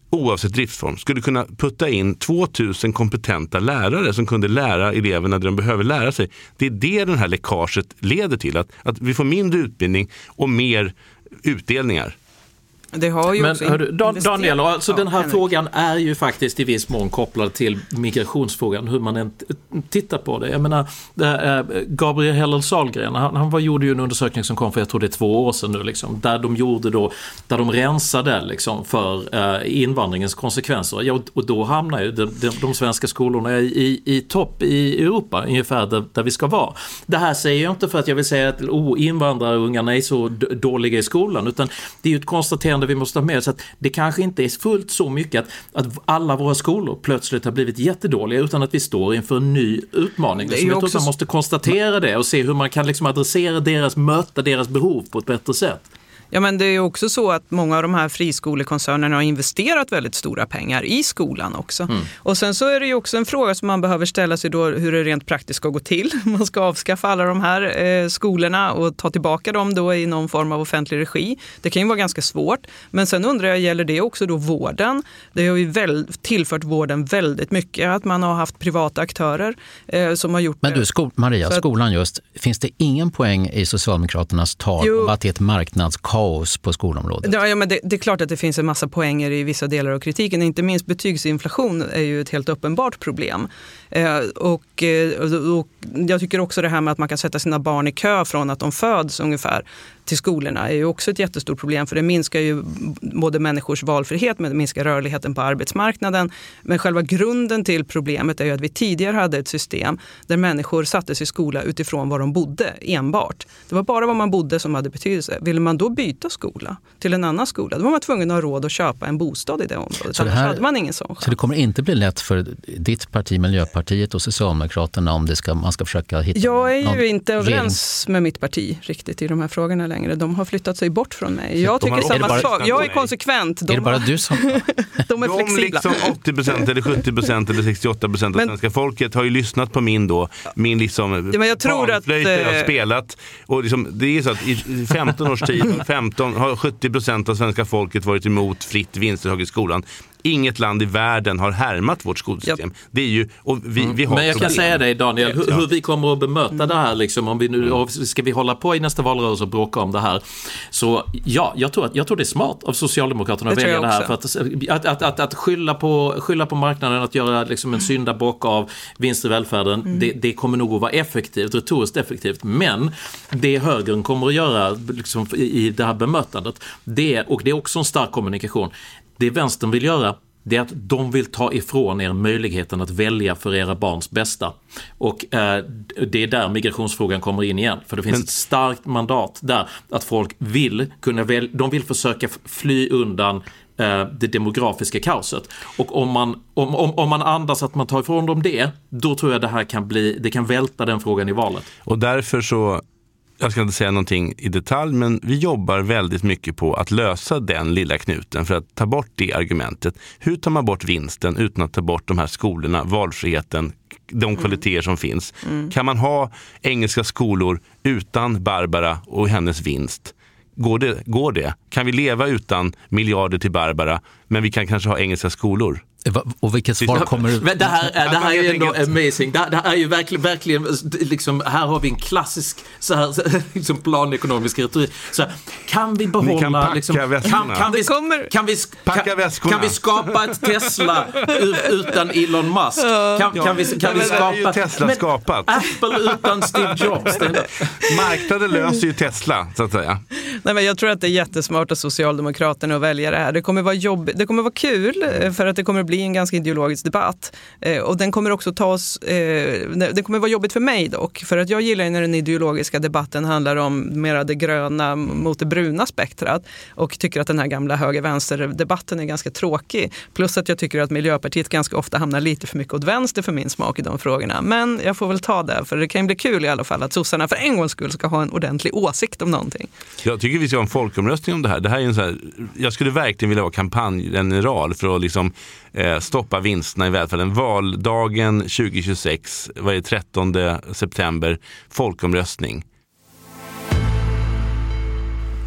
oavsett driftsform, skulle kunna putta in tvåtusen kompetenta lärare som kunde lära eleverna det de behöver lära sig. Det är det den här läckaget leder till, att, att vi får mindre utbildning och mer utdelningar. Det har ju Men hörru, Dan, Daniel, alltså ja, den här Henrik. frågan är ju faktiskt i viss mån kopplad till migrationsfrågan, hur man än t- tittar på det. Jag menar, det är Gabriel Hellel Sahlgren, han, han var, gjorde ju en undersökning som kom för, jag tror det är två år sedan nu, liksom, där de gjorde då, där de rensade liksom, för eh, invandringens konsekvenser. Ja, och då hamnar ju de, de, de svenska skolorna i, i, i topp i Europa, ungefär där, där vi ska vara. Det här säger jag inte för att jag vill säga att oh, invandrarungarna är så d- dåliga i skolan, utan det är ju ett konstaterande vi måste ha med, så att det kanske inte är fullt så mycket att, att alla våra skolor plötsligt har blivit jättedåliga, utan att vi står inför en ny utmaning. Så jag tror att man måste konstatera det och se hur man kan liksom adressera deras, möta deras behov på ett bättre sätt. Ja, men det är ju också så att många av de här friskolekoncernerna har investerat väldigt stora pengar i skolan också. Mm. Och sen så är det ju också en fråga som man behöver ställa sig då, hur det rent praktiskt ska gå till. Man ska avskaffa alla de här eh, skolorna och ta tillbaka dem då i någon form av offentlig regi. Det kan ju vara ganska svårt. Men sen undrar jag, gäller det också då vården? Det har ju väl, tillfört vården väldigt mycket att man har haft privata aktörer eh, som har gjort Men du, det. sko- Maria, att, skolan just, finns det ingen poäng i Socialdemokraternas tal Jo. om att det är ett marknadskaos på skolområdet? Ja, ja men det, det är klart att det finns en massa poänger i vissa delar av kritiken. Inte minst betygsinflation är ju ett helt uppenbart problem. Eh, och, och, och jag tycker också det här med att man kan sätta sina barn i kö från att de föds ungefär till skolorna är ju också ett jättestort problem, för det minskar ju både människors valfrihet, men det minskar rörligheten på arbetsmarknaden. Men själva grunden till problemet är ju att vi tidigare hade ett system där människor sattes i skola utifrån var de bodde enbart. Det var bara var man bodde som hade betydelse. Ville man då byta skola till en annan skola, då var man tvungen att ha råd att köpa en bostad i det området. Så det Annars här, hade man ingen sån chans. Så det kommer inte bli lätt för ditt parti, Miljöpartiet och Socialdemokraterna, om det ska, man ska försöka hitta Jag är någon ju inte överens regerings... med mitt parti riktigt i de här frågorna längre. De har flyttat sig bort från mig. Jag De har- tycker är det samma bara- sak. Jag är konsekvent. De Är det bara har- du som- De är De flexibla. liksom åttio procent eller sjuttio procent eller sextioåtta procent av Men- svenska folket har ju lyssnat på min då, min liksom Ja, men jag tror att, panflöjt jag har eh, spelat. Och liksom, det är så att i femton års tid femton, har sjuttio procent av svenska folket varit emot fritt vinstuttag i skolan. Inget land i världen har härmat vårt skolsystem. Det är ju, och vi, vi har Men jag kan problem. säga dig, Daniel, hur, Ja. hur vi kommer att bemöta det här liksom, om vi nu, och ska vi hålla på i nästa valrörelse och bråka om det här, så ja, jag tror, att, jag tror det är smart av Socialdemokraterna att Det tror välja det jag här, för att, att, att, att, att skylla, på, skylla på marknaden, att göra liksom en syndabock av vinst i välfärden, Mm. det, det kommer nog att vara effektivt, retoriskt effektivt, men det högern kommer att göra liksom, i, i det här bemötandet, det, och det är också en stark kommunikation, det vänstern vill göra, det är att de vill ta ifrån er möjligheten att välja för era barns bästa. Och eh, det är där migrationsfrågan kommer in igen. För det finns Men- ett starkt mandat där att folk vill kunna väl, de vill försöka fly undan eh, det demografiska kaoset. Och om man, om, om, om man andas att man tar ifrån dem det, då tror jag det här kan bli, det kan välta den frågan i valet. Och därför så, jag ska inte säga någonting i detalj, men vi jobbar väldigt mycket på att lösa den lilla knuten för att ta bort det argumentet. Hur tar man bort vinsten utan att ta bort de här skolorna, valfriheten, de kvaliteter som finns? Mm. Kan man ha engelska skolor utan Barbara och hennes vinst? Går det? Går det? Kan vi leva utan miljarder till Barbara, men vi kan kanske ha engelska skolor? Och vilket svar kommer du... Men det här, är- det här är ju ändå enkelt. amazing. Det, det här är ju verkligen, verkligen liksom, här har vi en klassisk så här, så, liksom planekonomisk retorik. Så här, kan vi behålla... Ni kan packa liksom, kan, väskorna. kan, vi, kan, vi, Packa kan, väskorna. kan vi skapa ett Tesla u- utan Elon Musk? Kan, kan vi, kan vi men det är ju skapa... Tesla men skapat. Apple utan Steve Jobs. Det, Marknaden löser ju Tesla, så att säga. Nej, men jag tror att det är jättesmart av Socialdemokraterna att välja det här. Det kommer vara jobb, det kommer vara kul eh, för att det kommer bli en ganska ideologisk debatt. Eh, och den kommer också ta oss, eh, det kommer vara jobbigt för mig dock. För att jag gillar när den ideologiska debatten handlar om mera det gröna mot det bruna spektrat. Och tycker att den här gamla höger-vänster-debatten är ganska tråkig. Plus att jag tycker att Miljöpartiet ganska ofta hamnar lite för mycket åt vänster för min smak i de frågorna. Men jag får väl ta det, för det kan bli kul i alla fall att sossarna för en gångs skull ska ha en ordentlig åsikt om någonting. Jag tycker vi ska ha en folkomröstning om det här. Det här är en så här, jag skulle verkligen vilja vara kampanjgeneral för att liksom, eh, stoppa vinsterna i välfärden. Valdagen tjugo tjugosex, vad är det, trettonde september, folkomröstning.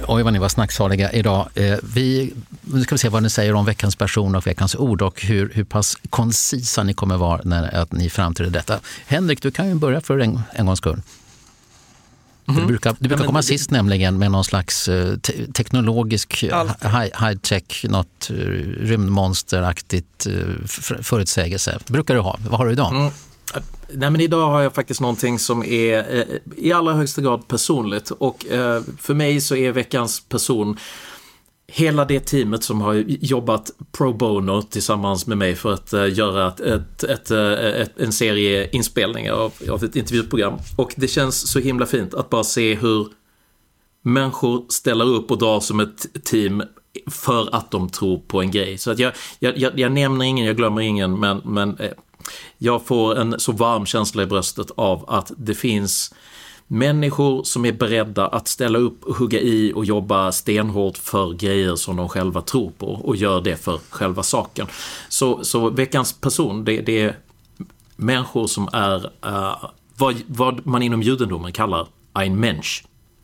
Oj, vad ni var snacksaliga idag. Eh, vi, nu ska vi se vad ni säger om veckans person och veckans ord och hur, hur pass koncisa ni kommer vara när att ni framträder detta. Henrik, du kan ju börja för en, en gångs skull. Mm. Du brukar, du brukar ja, komma det, sist nämligen med någon slags te- teknologisk high, high-tech, något rymdmonsteraktigt för, förutsägelse. Brukar du ha? Vad har du idag? Mm. Nej, men idag har jag faktiskt någonting som är eh, i allra högsta grad personligt och eh, för mig så är veckans person hela det teamet som har jobbat pro bono tillsammans med mig för att uh, göra ett, ett, ett, ett, en serie inspelningar av, av ett intervjuprogram. Och det känns så himla fint att bara se hur människor ställer upp och drar som ett team för att de tror på en grej. Så att jag, jag, jag, jag nämner ingen, jag glömmer ingen, men, men eh, jag får en så varm känsla i bröstet av att det finns människor som är beredda att ställa upp, hugga i och jobba stenhårt för grejer som de själva tror på och gör det för själva saken. Så, så veckans person, det, det är människor som är uh, vad, vad man inom judendomen kallar ein Mensch.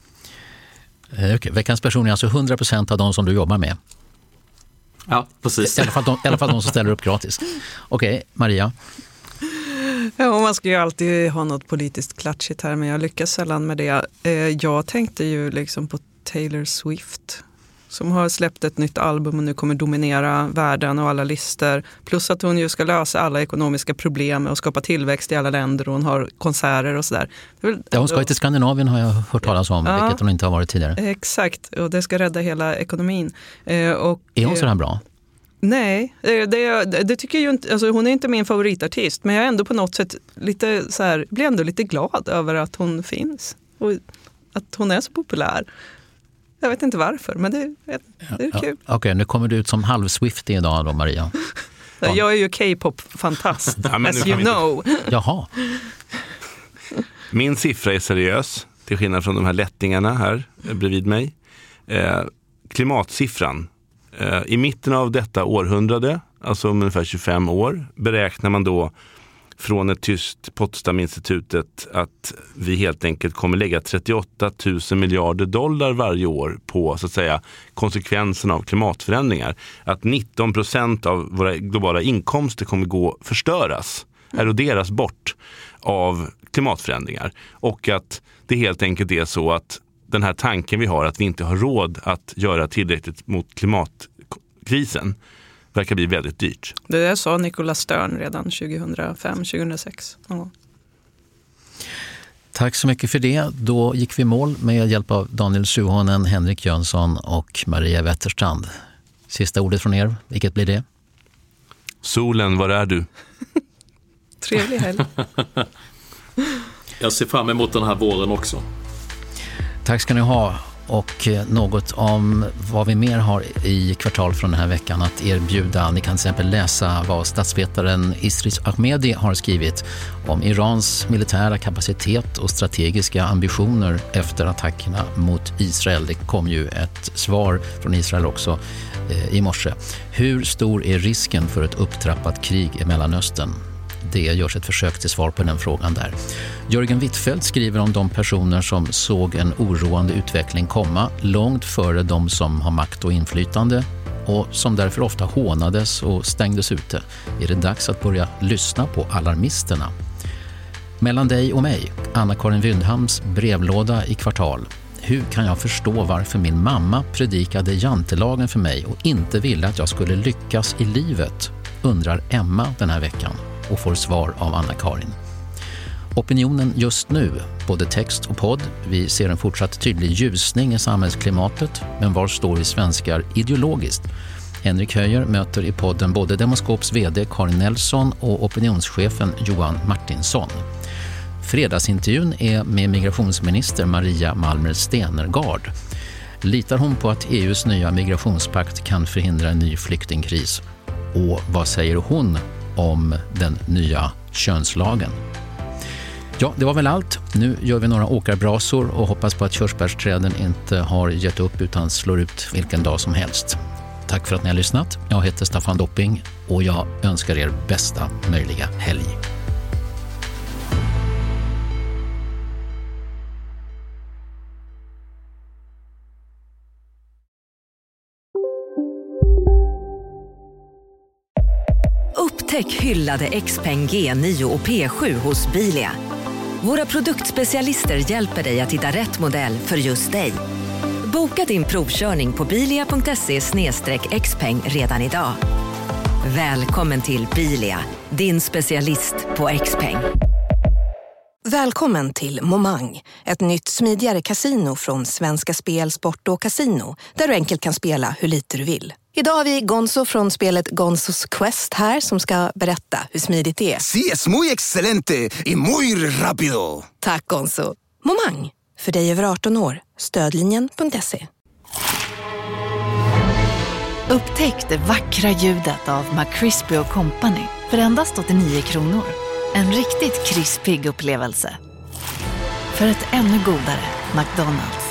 Okay. Veckans person är alltså hundra procent av de som du jobbar med. Ja, precis. I alla fall de, i alla fall de som ställer upp gratis. Okej, okay, Maria. Ja, man ska ju alltid ha något politiskt klatschigt här, men jag lyckas sällan med det. Jag tänkte ju liksom på Taylor Swift som har släppt ett nytt album och nu kommer dominera världen och alla listor. Plus att hon ju ska lösa alla ekonomiska problem och skapa tillväxt i alla länder och hon har konserter och sådär. Ja, hon ska till Skandinavien har jag hört talas om, ja, vilket hon inte har varit tidigare. Exakt, och det ska rädda hela ekonomin. Och, är hon så här bra? Nej, det, det, det tycker jag ju inte, alltså hon är inte min favoritartist, men jag är ändå på något sätt lite så här, blir ändå lite glad över att hon finns och att hon är så populär. Jag vet inte varför, men det, det är ja, kul. Okej, okay, nu kommer du ut som halv-Swift idag då, Maria. Ja. Jag är ju K-pop-fantast, ja, as you know. Inte... Jaha. Min siffra är seriös, till skillnad från de här lättingarna här bredvid mig. Eh, klimatsiffran. I mitten av detta århundrade, alltså om ungefär tjugofem år, beräknar man då från ett tyst Potsdam-institutet att vi helt enkelt kommer lägga trettioåtta tusen miljarder dollar varje år på så att säga konsekvenserna av klimatförändringar. Att nitton procent av våra globala inkomster kommer gå förstöras, eroderas bort av klimatförändringar. Och att det helt enkelt är så att den här tanken vi har att vi inte har råd att göra tillräckligt mot klimatkrisen verkar bli väldigt dyrt. Det där sa Nicholas Stern redan tjugohundrafem tjugohundrasex. Ja. Tack så mycket för det. Då gick vi i mål med hjälp av Daniel Suhonen, Henrik Jönsson och Maria Wetterstrand. Sista ordet från er, vilket blir det? Solen, var är du? Trevlig helg. Jag ser fram emot den här våren också. Tack ska ni ha, och något om vad vi mer har i Kvartal från den här veckan att erbjuda. Ni kan till exempel läsa vad statsvetaren Isris Ahmedi har skrivit om Irans militära kapacitet och strategiska ambitioner efter attackerna mot Israel. Det kom ju ett svar från Israel också eh, i morse. Hur stor är risken för ett upptrappat krig i Mellanöstern? Det görs ett försök till svar på den frågan där. Jörgen Wittfeldt skriver om de personer som såg en oroande utveckling komma långt före de som har makt och inflytande och som därför ofta hånades och stängdes ute. Är det dags att börja lyssna på alarmisterna? Mellan dig och mig, Anna-Karin Wyndhams brevlåda i Kvartal. Hur kan jag förstå varför min mamma predikade jantelagen för mig och inte ville att jag skulle lyckas i livet? Undrar Emma den här veckan och får svar av Anna-Karin. Opinionen just nu, både text och podd. Vi ser en fortsatt tydlig ljusning i samhällsklimatet, men var står vi svenskar ideologiskt? Henrik Höjer möter i podden både Demoskops vd Karin Nelson och opinionschefen Johan Martinsson. Fredagsintervjun är med migrationsminister Maria Malmer Stenergard. Litar hon på att E U:s nya migrationspakt kan förhindra en ny flyktingkris? Och vad säger hon om den nya könslagen? Ja, det var väl allt. Nu gör vi några åkarbrasor och hoppas på att körsbärsträden inte har gett upp utan slår ut vilken dag som helst. Tack för att ni har lyssnat. Jag heter Staffan Dopping och jag önskar er bästa möjliga helg. Upptäck hyllade Xpeng G nio och P sju hos Bilia. Våra produktspecialister hjälper dig att hitta rätt modell för just dig. Boka din provkörning på bilia punkt se slash xpeng redan idag. Välkommen till Bilia, din specialist på Xpeng. Välkommen till Momang, ett nytt smidigare kasino från Svenska Spel, Sport och Casino, där du enkelt kan spela hur lite du vill. Idag har vi Gonzo från spelet Gonzos Quest här som ska berätta hur smidigt det är. Sí, es muy excelente y muy rápido. Tack Gonzo. Momang, för dig över arton år. Stödlinjen punkt se. Upptäck det vackra ljudet av McCrispy och Company för endast åttionio kronor. En riktigt krispig upplevelse. För ett ännu godare McDonald's.